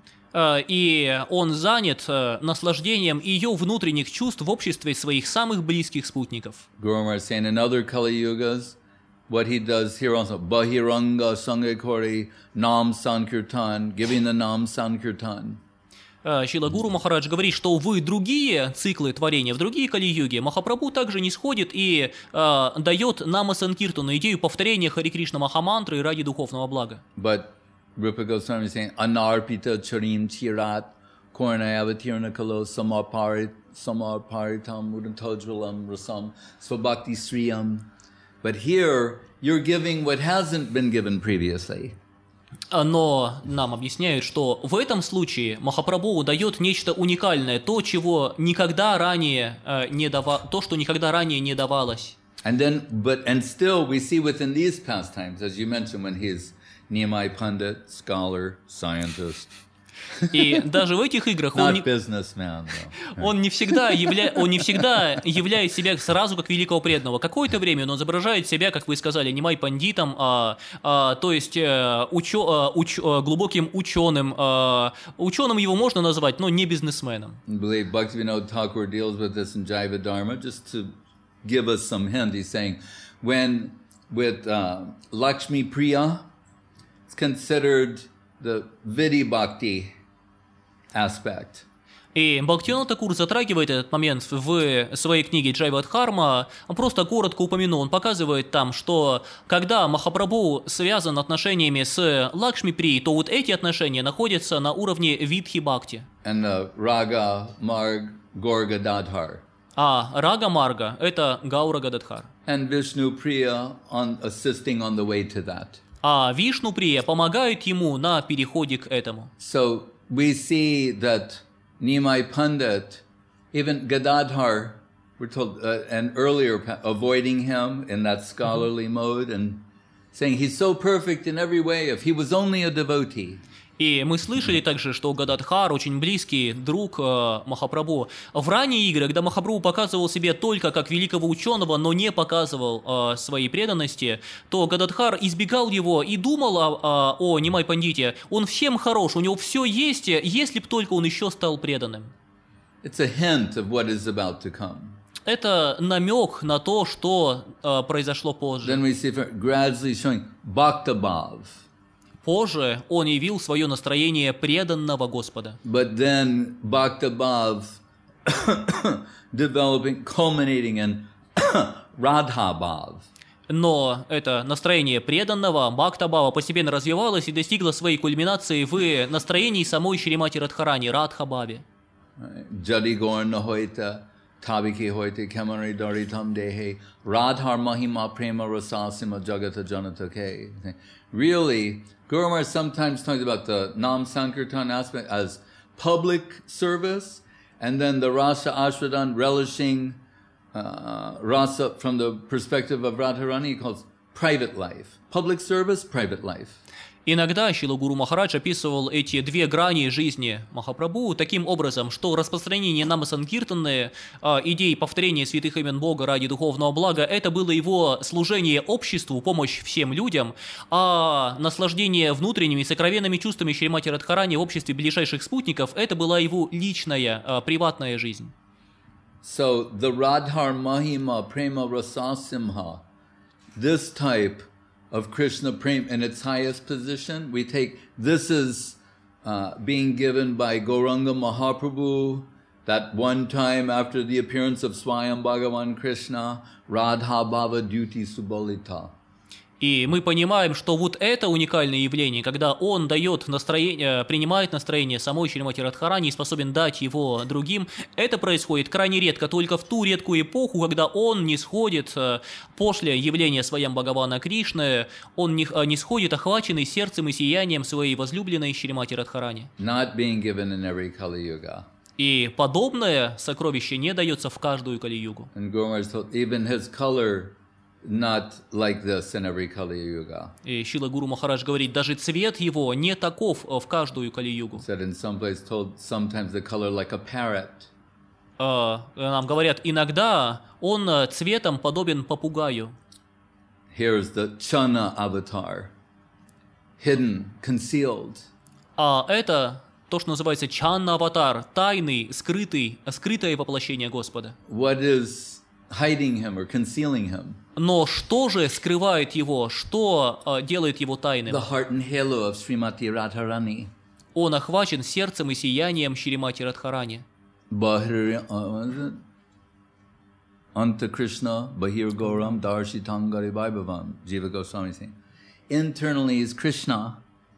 И он занят наслаждением ее внутренних чувств в обществе своих самых близких спутников. Guru Maharaj saying in other Kali Yugas, what he does here also, Bahiranga Sangakori Nam Sankirtan, giving the Nam Sankirtan. Шрила Гуру Махарадж говорит, что в другие циклы творения, в другие Кали-юги Махапрабху также не сходит и э, дает Нама Санкиртану, идею повторения Хари Кришна Махамантры ради духовного блага. But Rupa Goswami is saying, Anarpita Charim Chirat Kornayavatirna Kalo Samaparit Samaparitam Mudantojvalam Rasam Svabhakti Sriyam. But here, you're giving what hasn't been given previously. Но нам объясняют, что в этом случае Махапрабху дает нечто уникальное, то, чего никогда ранее э, не дава... то, что никогда ранее не давалось. And then, but and still, we see within these pastimes, as you mentioned, when he's Niyamai Pandit, scholar, scientist. И даже в этих играх он не, он, не всегда явля, он не всегда являет себя сразу как великого преданного. Какое-то время он изображает себя, как вы сказали, Нимай пандитом, а, а, то есть учё, уч, глубоким ученым. А, ученым его можно назвать, но не бизнесменом. Bhaktivinoda Thakur deals with this in Jaiva Dharma, just to give us some hint. He's saying, when with uh, Lakshmi Priya, it's considered the Vidhi Bhakti aspect. И Бхактивинода Такур затрагивает этот момент в своей книге Джайва Дхарма. Он просто коротко упомянул, он показывает там, что когда Махапрабху связан отношениями с Лакшми При, то вот эти отношения находятся на уровне Видхи Бхакти. And the Raga Marg Gorga Dadhar. А Рага Марга – это Гаура Гададхар. And Vishnu Priya on assisting on the way to that. А Вишну Прия помогает ему на переходе к этому. So we see that Nimai Pandit, even Gadadhar, we're told, uh, and earlier, avoiding him in that scholarly mm-hmm. mode and saying he's so perfect in every way, if he was only a devotee. И мы слышали также, что Гададхар очень близкий друг э, Махапрабху. В ранние игры, когда Махапрабху показывал себя только как великого ученого, но не показывал э, своей преданности, то Гададхар избегал его и думал о, о, о Нимай Пандите. Он всем хорош, у него все есть, если б только он еще стал преданным. It's a hint of what is about to come. Это намек на то, что э, произошло позже. Then we see gradually showing Bhaktabhav. Позже он явил свое настроение преданного Господа. But then Bhaktabhav developing, culminating in Radhabhav. Но это настроение преданного Бхактабхава постепенно развивалось и достигло своей кульминации в настроении самой Шримати Радхарани, Радхабхаве. Jadi Gorna Hoita, Tabiki Hoita, Kamari Doritam Dehe, Radhar Mahima Prema Rasasima Jagata Janata Ke. Really, Guru Maharaj sometimes talks about the Nam Sankirtan aspect as public service, and then the Rasa Ashradan relishing uh, Rasa from the perspective of Radharani, he calls private life. Public service, private life. Иногда Шрила Гуру Махарадж описывал эти две грани жизни Махапрабху таким образом, что распространение Нама Санкиртаны, идей повторения святых имен Бога ради духовного блага, это было его служение обществу, помощь всем людям, а наслаждение внутренними сокровенными чувствами Шримати Радхарани в обществе ближайших спутников, это была его личная, приватная жизнь. So the Radhar Mahima Prema Rasasimha, this type of Krishna Prem in its highest position, we take this is uh, being given by Gauranga Mahaprabhu, that one time after the appearance of Swayam Bhagavan Krishna, Radha Bhava Duty Subolita. И мы понимаем, что вот это уникальное явление, когда он дает настроение, принимает настроение самой Шримати Радхарани и способен дать его другим, это происходит крайне редко, только в ту редкую эпоху, когда он не сходит после явления Сваям Бхагавана Кришны, он не, не сходит охваченный сердцем и сиянием своей возлюбленной Шримати Радхарани. Not being given in every Kali Yuga. И подобное сокровище не дается в каждую Кали-югу. And Guru Maharaj told, even his color not like this in every Kali Yuga. И Шрила Гуру Махарадж говорит, даже цвет его не таков в каждую Кали-югу. Said in some place told sometimes the color like a parrot. Uh, нам говорят, иногда он цветом подобен попугаю. Here's the Chana avatar, hidden, concealed. А это то, что называется Чанна-аватар, тайный, скрытый, скрытое воплощение Господа. What is hiding him or concealing him? Но что же скрывает его, что uh, делает его тайным? The heart and halo of Srimati Radharani. Он охвачен сердцем и сиянием Шримати Радхарани. Bahir, uh, what is it? Anta Krishna, Bahir Gauram, Darshitangari Vaibhavam, Jiva Goswami saying. Internally is Krishna.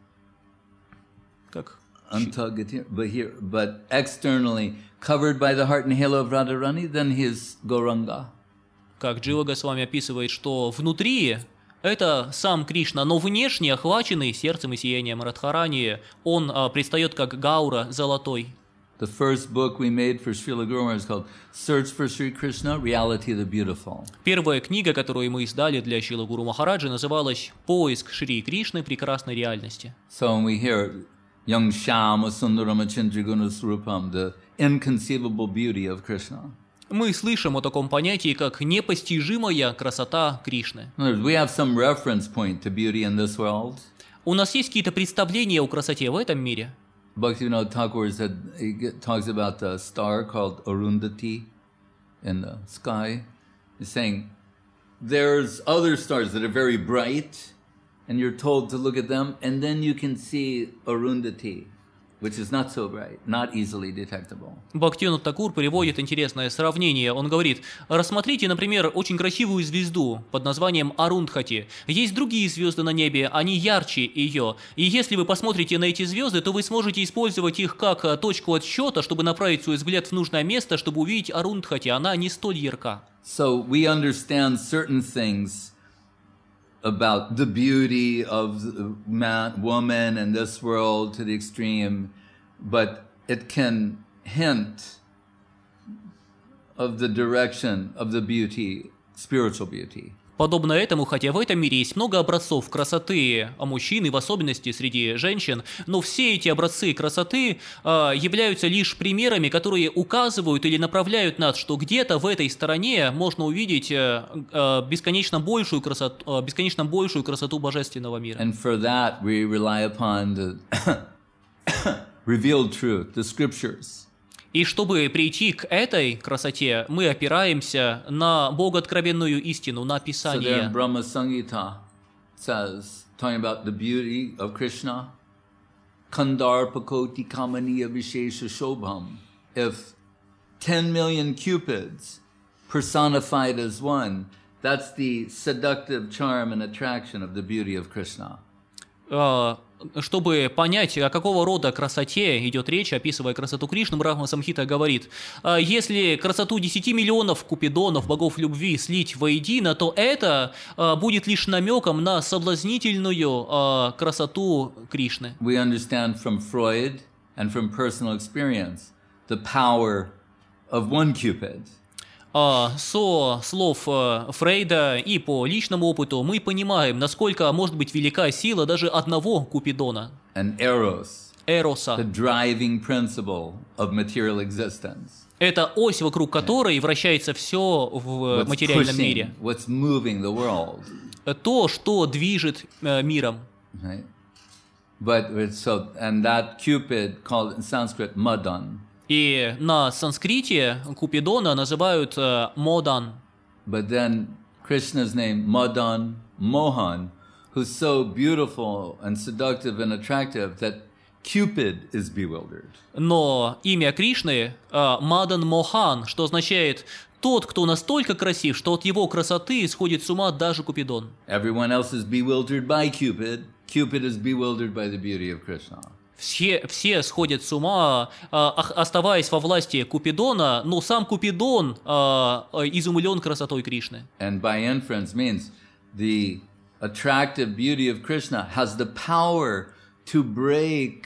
Как? Anta Bahir, but externally covered by the heart and halo of Radharani, then he is Gauranga. Как Джива Госвами описывает, что внутри это сам Кришна, но внешне охваченный сердцем и сиянием Радхарани, он а, предстает как Гаура золотой. The first book we made for Srila Guru Maharaj is called Search for Sri Krishna, Reality of the Beautiful. Первая книга, которую мы издали для Шрила Гуру Махараджи, называлась «Поиск Шри Кришны. Прекрасной реальности». So when we hear Young Shama Sundarama Chandriguna Srupam, the inconceivable beauty of Krishna. Мы слышим о таком понятии, как непостижимая красота Кришны. We have some reference point to beauty in this world. У нас есть какие-то представления о красоте в этом мире. Bhaktivinoda Thakur said, he talks about a star called Arundhati in the sky. He's saying, there's other stars that are very bright, and you're told to look at them, and then you can see Arundhati, which is not so bright, not easily detectable. Бхактивинода Такур приводит интересное сравнение. Он говорит, рассмотрите, например, очень красивую звезду под названием Арундхати. Есть другие звезды на небе, они ярче ее. И если вы посмотрите на эти звезды, то вы сможете использовать их как точку отсчета, чтобы направить свой взгляд в нужное место, чтобы увидеть Арундхати. Она не столь ярка. So we understand certain things about the beauty of man, woman in this world to the extreme, but it can hint of the direction of the beauty, spiritual beauty. Подобно этому, хотя в этом мире есть много образцов красоты мужчин, и в особенности среди женщин, но все эти образцы красоты э, являются лишь примерами, которые указывают или направляют нас, что где-то в этой стороне можно увидеть э, э, бесконечно большую красоту, э, бесконечно большую красоту божественного мира. And for that we rely upon the revealed truth, the scriptures. И чтобы прийти к этой красоте, мы опираемся на богооткровенную истину, на So there Писание. in Brahma Samhita says, talking about the beauty of Krishna, Kandarpakoti Kamaniya Vishesha Shobham. If ten million cupids personified as one, that's the seductive charm and attraction of the beauty of Krishna. Э, Чтобы понять, о какого рода красоте идет речь, описывая красоту Кришны, Брахма Самхита говорит, «Э, если красоту десяти миллионов купидонов, богов любви, слить воедино, то это э, будет лишь намеком на соблазнительную э, красоту Кришны». We understand from Freud and from personal experience the power of one cupid. А, со слов э, Фрейда и по личному опыту мы понимаем, насколько может быть велика сила даже одного Купидона, And Eros, the Эроса. driving principle of material existence. Это ось, вокруг которой вращается все в What's материальном pushing, мире. what's moving the world. То, что движет э, миром. Right? But it's so, and that Cupid called in Sanskrit Madan. И на санскрите Купидона называют э, Модан. But then Krishna's name Madan Mohan, who's so beautiful and seductive and attractive that Cupid is bewildered. Но имя Кришны э, Мадан Мохан, что означает тот, кто настолько красив, что от его красоты сходит с ума даже Купидон. Everyone else is bewildered by Cupid. Cupid is bewildered by the beauty of Krishna. Все, все сходят с ума, э, оставаясь во власти Купидона, но сам Купидон э, изумлен красотой Кришны. And by inference means the attractive beauty of Krishna has the power to break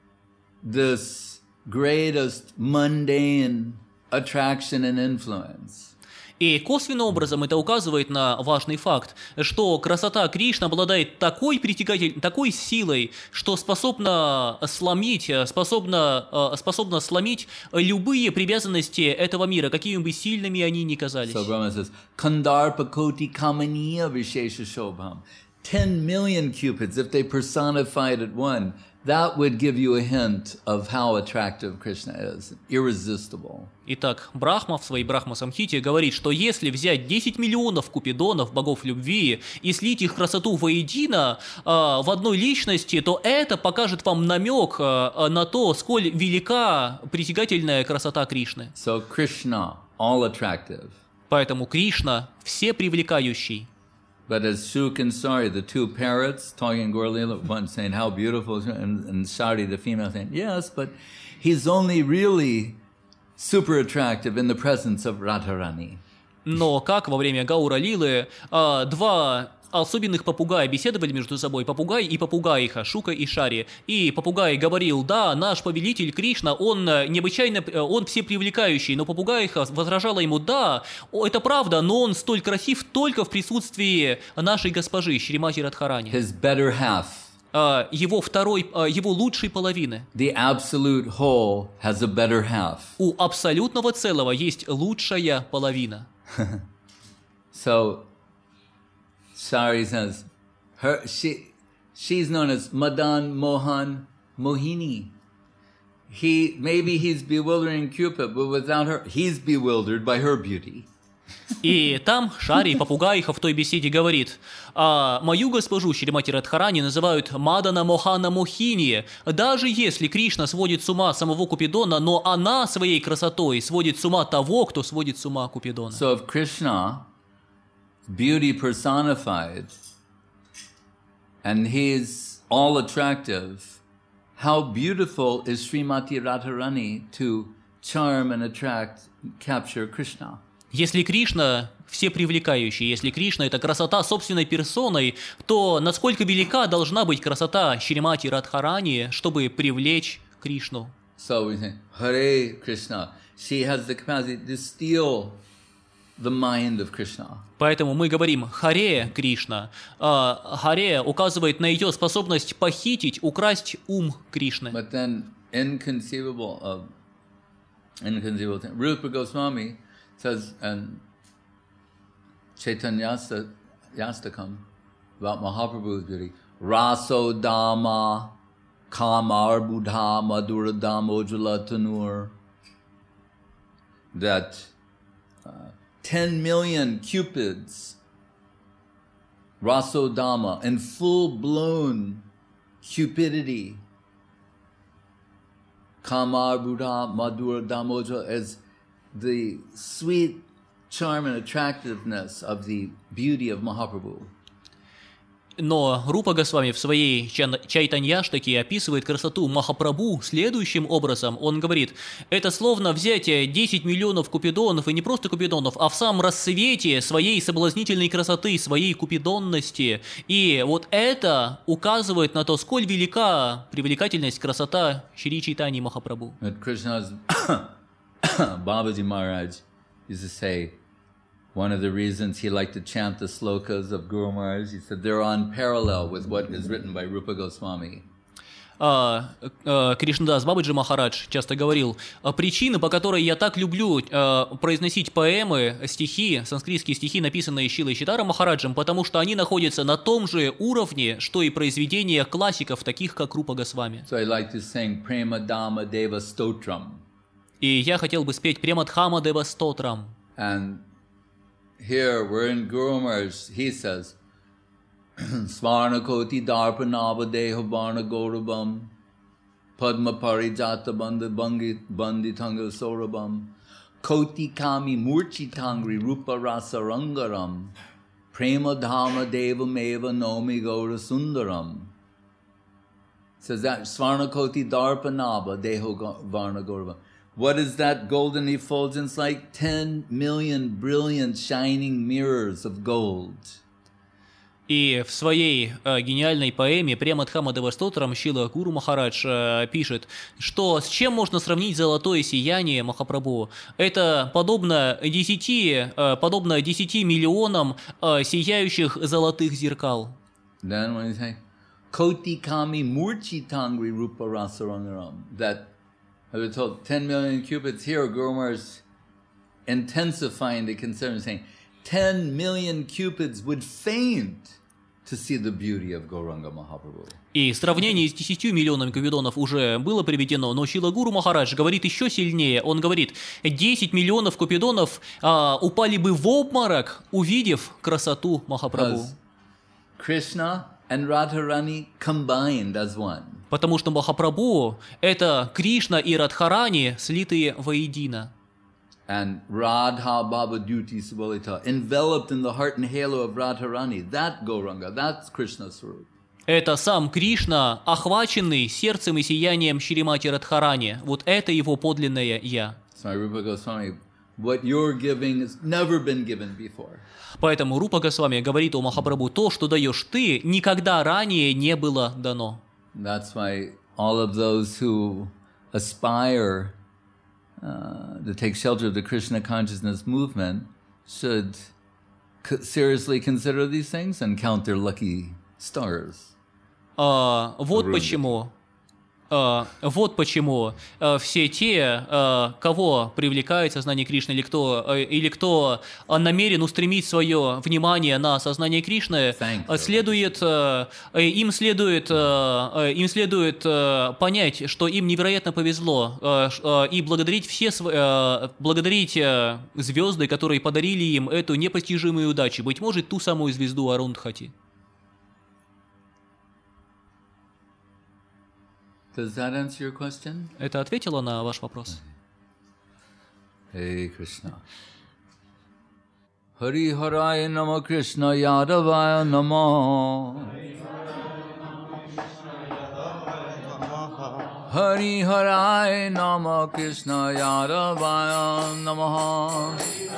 this greatest mundane attraction and influence. И косвенным образом это указывает на важный факт, что красота Кришны обладает такой притягатель, такой силой, что способна сломить, способна, способна сломить любые привязанности этого мира, какими бы сильными они ни казались. So Brahma says, Kandarpakoti Kamaniya Vishesha Shobham. Ten million cupids, if they personified at one, that would give you a hint of how attractive Krishna is. Irresistible. Итак, Брахма в своей Брахма-самхите говорит, что если взять десять миллионов купидонов, богов любви, и слить их красоту воедино э, в одной личности, то это покажет вам намек э, на то, сколь велика притягательная красота Кришны. So Krishna, all attractive. Поэтому Кришна все привлекающий. But as Shuk and Sari, the two parrots talking in Gaur-lila, one saying how beautiful, and, and Sari, the female, saying, yes, but he's only really super attractive in the presence of Radharani. Но как во время Гаура-лилы э, два особенных попугая беседовали между собой, попугай и попугаиха, Шука и Шари. И попугай говорил, да, наш повелитель Кришна, он необычайно, он всепривлекающий, но попугаиха возражала ему, да, это правда, но он столь красив только в присутствии нашей госпожи, Шримати Радхарани. His better half, Его второй, его лучшей половины. the absolute whole, has a better half. У абсолютного целого есть лучшая половина. So, Sari says, her, she, she's known as Madan Mohan Mohini. He, maybe he's bewildering Cupid, but without her, he's bewildered by her beauty. И там Шари, попугаиха, в той беседе говорит, а мою госпожу Шримати Радхарани называют Мадана Мохана Мохини. Даже если Кришна сводит с ума самого Купидона, но она своей красотой сводит с ума того, кто сводит с ума Купидона. So if Krishna, beauty personified, and he's all attractive, how beautiful is Srimati Radharani to charm and attract, capture Krishna? Если Кришна всепривлекающий, если Кришна – это красота собственной персоной, то насколько велика должна быть красота Шримати Радхарани, чтобы привлечь Кришну? So we say, Hare Krishna, she has the capacity to steal the mind of Krishna. Поэтому мы говорим «Харе Кришна». А Харе указывает на ее способность похитить, украсть ум Кришны. But then inconceivable of inconceivable thing. Rupa Goswami says and Chaitanya Yastakam about Mahaprabhu's beauty. Raso Dhamma Kamar Buddha Madhura Dhamojula Tanur. That uh, ten million cupids, Raso Dhamma, in full-blown cupidity, Kamar Buddha Madhura Dhamojula, as the sweet charm and attractiveness of the beauty of Mahaprabhu. Но Рупа Госвами в своей Чайтаньяштаке описывает красоту Махапрабху следующим образом. Он говорит, это словно взятие десять миллионов купидонов, и не просто купидонов, а в самом рассвете своей соблазнительной красоты, своей купидонности. И вот это указывает на то, сколь велика привлекательность, красота Шри Чайтаньи Махапрабху. Krishna's Babaji Maharaj used to say, one of the reasons he liked to chant the slokas of Guru Maharaj, he said they're on parallel with what is written by Rupa Goswami. А, а, Кришнадас Бабаджи Махарадж часто говорил, причина, по которой я так люблю а, произносить поэмы, стихи, санскритские стихи, написанные Шилой Читара Махараджем, потому что они находятся на том же уровне, что и произведения классиков, таких как Рупа Госвами. So I like to sing Prema Dhamma Deva Stotram. И я хотел бы спеть Премадхама Дева Стотрам. And here we're in Guru Maharaj, he says, Svarna Koti Darpanava Deha Varna Gaurabam Padma Parijata Bandha Banditanga Sorabam Koti Kami Murchi Tangri Rupa Rasa Rangaram Prema Dhamma Deva Meva Nomi Gaura Sundaram. Says that Svarna Koti Darpanava Deha Varna Gaurabam. What is that golden effulgence like? Ten million brilliant shining mirrors of gold. И в своей э, гениальной поэме Премадхама Дева Стотрам Шила Гуру Махарадж э, пишет, что с чем можно сравнить золотое сияние Махапрабху? Это подобно десяти, э, подобно десяти миллионам э, сияющих золотых зеркал. Then when you say, Koti Kami Murchi Tangri Rupa Rasarangaram, that I was told ten million cupids here, Guru Maharaj is intensifying the concern, saying ten million cupids would faint to see the beauty of Gauranga Mahaprabhu. И сравнение с десятью миллионами купидонов уже было приведено, но Шила Гуру Махарадж говорит еще сильнее. Он говорит, десять миллионов купидонов а, упали бы в обморок, увидев красоту Махапрабху. Krishna and Radharani combined as one. Потому что Махапрабху – это Кришна и Радхарани, слитые воедино. And Radha Baba Duti Subalita, enveloped in the heart and halo of Radharani, that Gauranga, that's Krishna's Swarup. Это сам Кришна, охваченный сердцем и сиянием Шримати Радхарани. Вот это его подлинное «Я». So Rupa Goswami, what you're giving has never been given before. Поэтому Рупа Госвами говорит о Махапрабху, то, что даешь ты, никогда ранее не было дано. That's why all of those who aspire uh, to take shelter of the Krishna consciousness movement should co- seriously consider these things and count their lucky stars. А, вот почему... Uh, вот почему uh, все те, uh, кого привлекает сознание Кришны, или кто, uh, или кто uh, намерен устремить свое внимание на сознание Кришны, uh, следует, uh, им следует, uh, им следует uh, понять, что им невероятно повезло, uh, uh, и благодарить все, uh, благодарить uh, звезды, которые подарили им эту непостижимую удачу, быть может, ту самую звезду Арундхати. Does that answer your question? Это ответило на ваш вопрос? Hey Krishna. Hari Haraya Nama Krishna Yadavaya Nama. Hari Haraya Nama Krishna Yadavaya Namaha.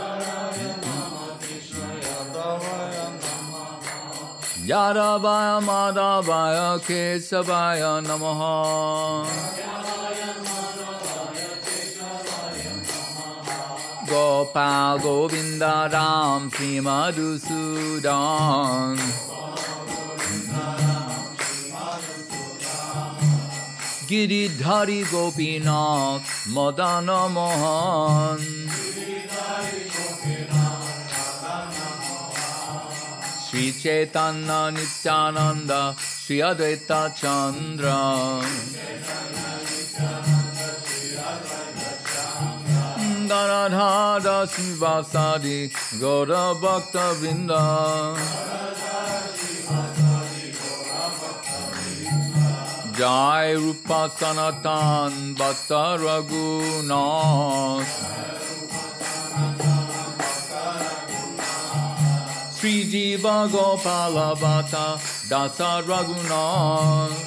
Yadavaya Madhavaya Kesavaya Namaha. Gopal Govinda Ram Sri Madhusudan Giridhari Gopinath Madana Mohan Sri Chaitanya Nityananda Sri Advaita Chandra Dharadhara Sivasadi Gaura Bhakta Vrinda Jai Rupa Sanatan Bhakta Raghunath Sri Jiva Gopala Bhatta Dasa Raghunath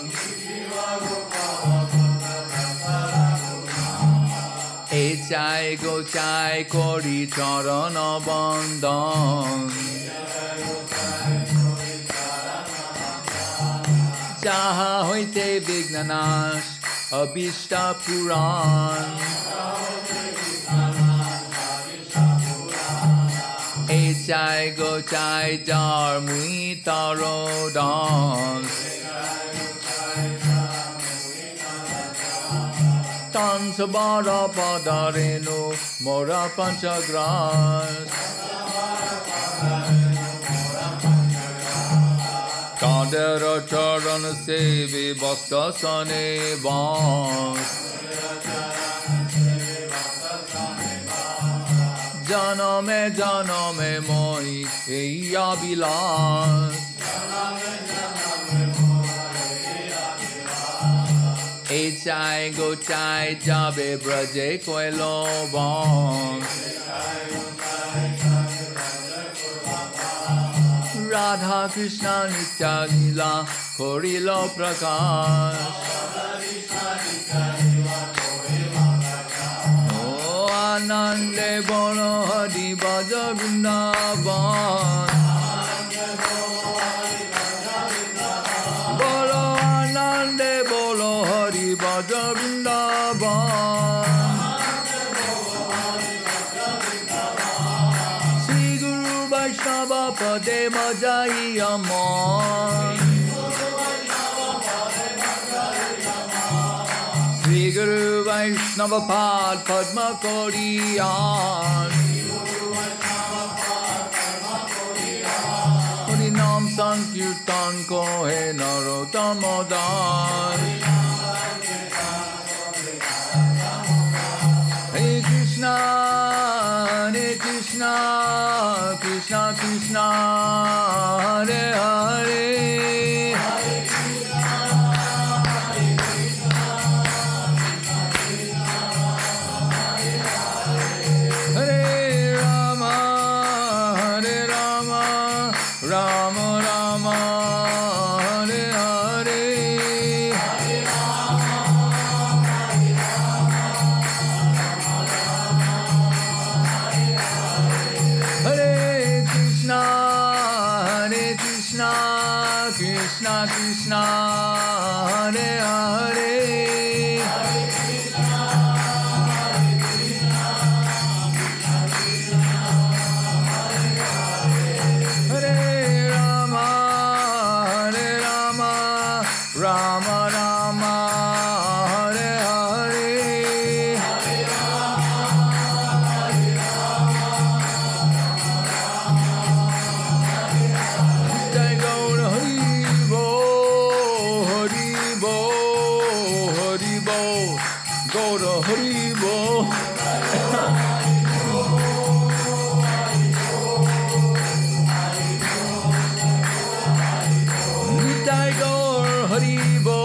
Echai Gochai Kori Charana Bandhan Jaha Hoite Vignanash Abhishta Puran Echai Gochai Jar Muitaro Dance Tansabara Padareno Mora Panchagras Kadera Charan Sevi Bhakta Sane Bas Janame Janame Moi Eya Bilas Echai Gochai Jabe Braje Koelo Bon Radha Krishna Nitya Lila Korilo Prakash Oh Anande Bolo Hari Bhaja Vrindavan Bolo Anande Bolo Hari Bhaja Vrindavan Sri Guru Vaishnava Pade Majai Amon Sri Guru Vaishnava Pad Padma Koriyan Hari Nam Sankirtan Kohe Narottama Das Hare Krishna Hare Krishna Krishna Krishna Hare Hare Hare Rama Hare Rama Rama Rama Hare Hare Hare Krishna Hare Krishna Krishna Krishna Hare Hare Hare Rama Hare Rama Rama Rama Hare Hare Jai Gaur Hari Bo Hari Bo Hari Bo Gaur Hari Bo Jai Gaur Hari Bo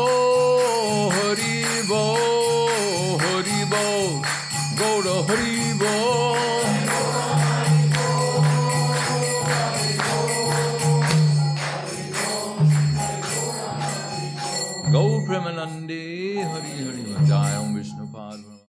Hari Bo Hari Bo Gaur Hari Bo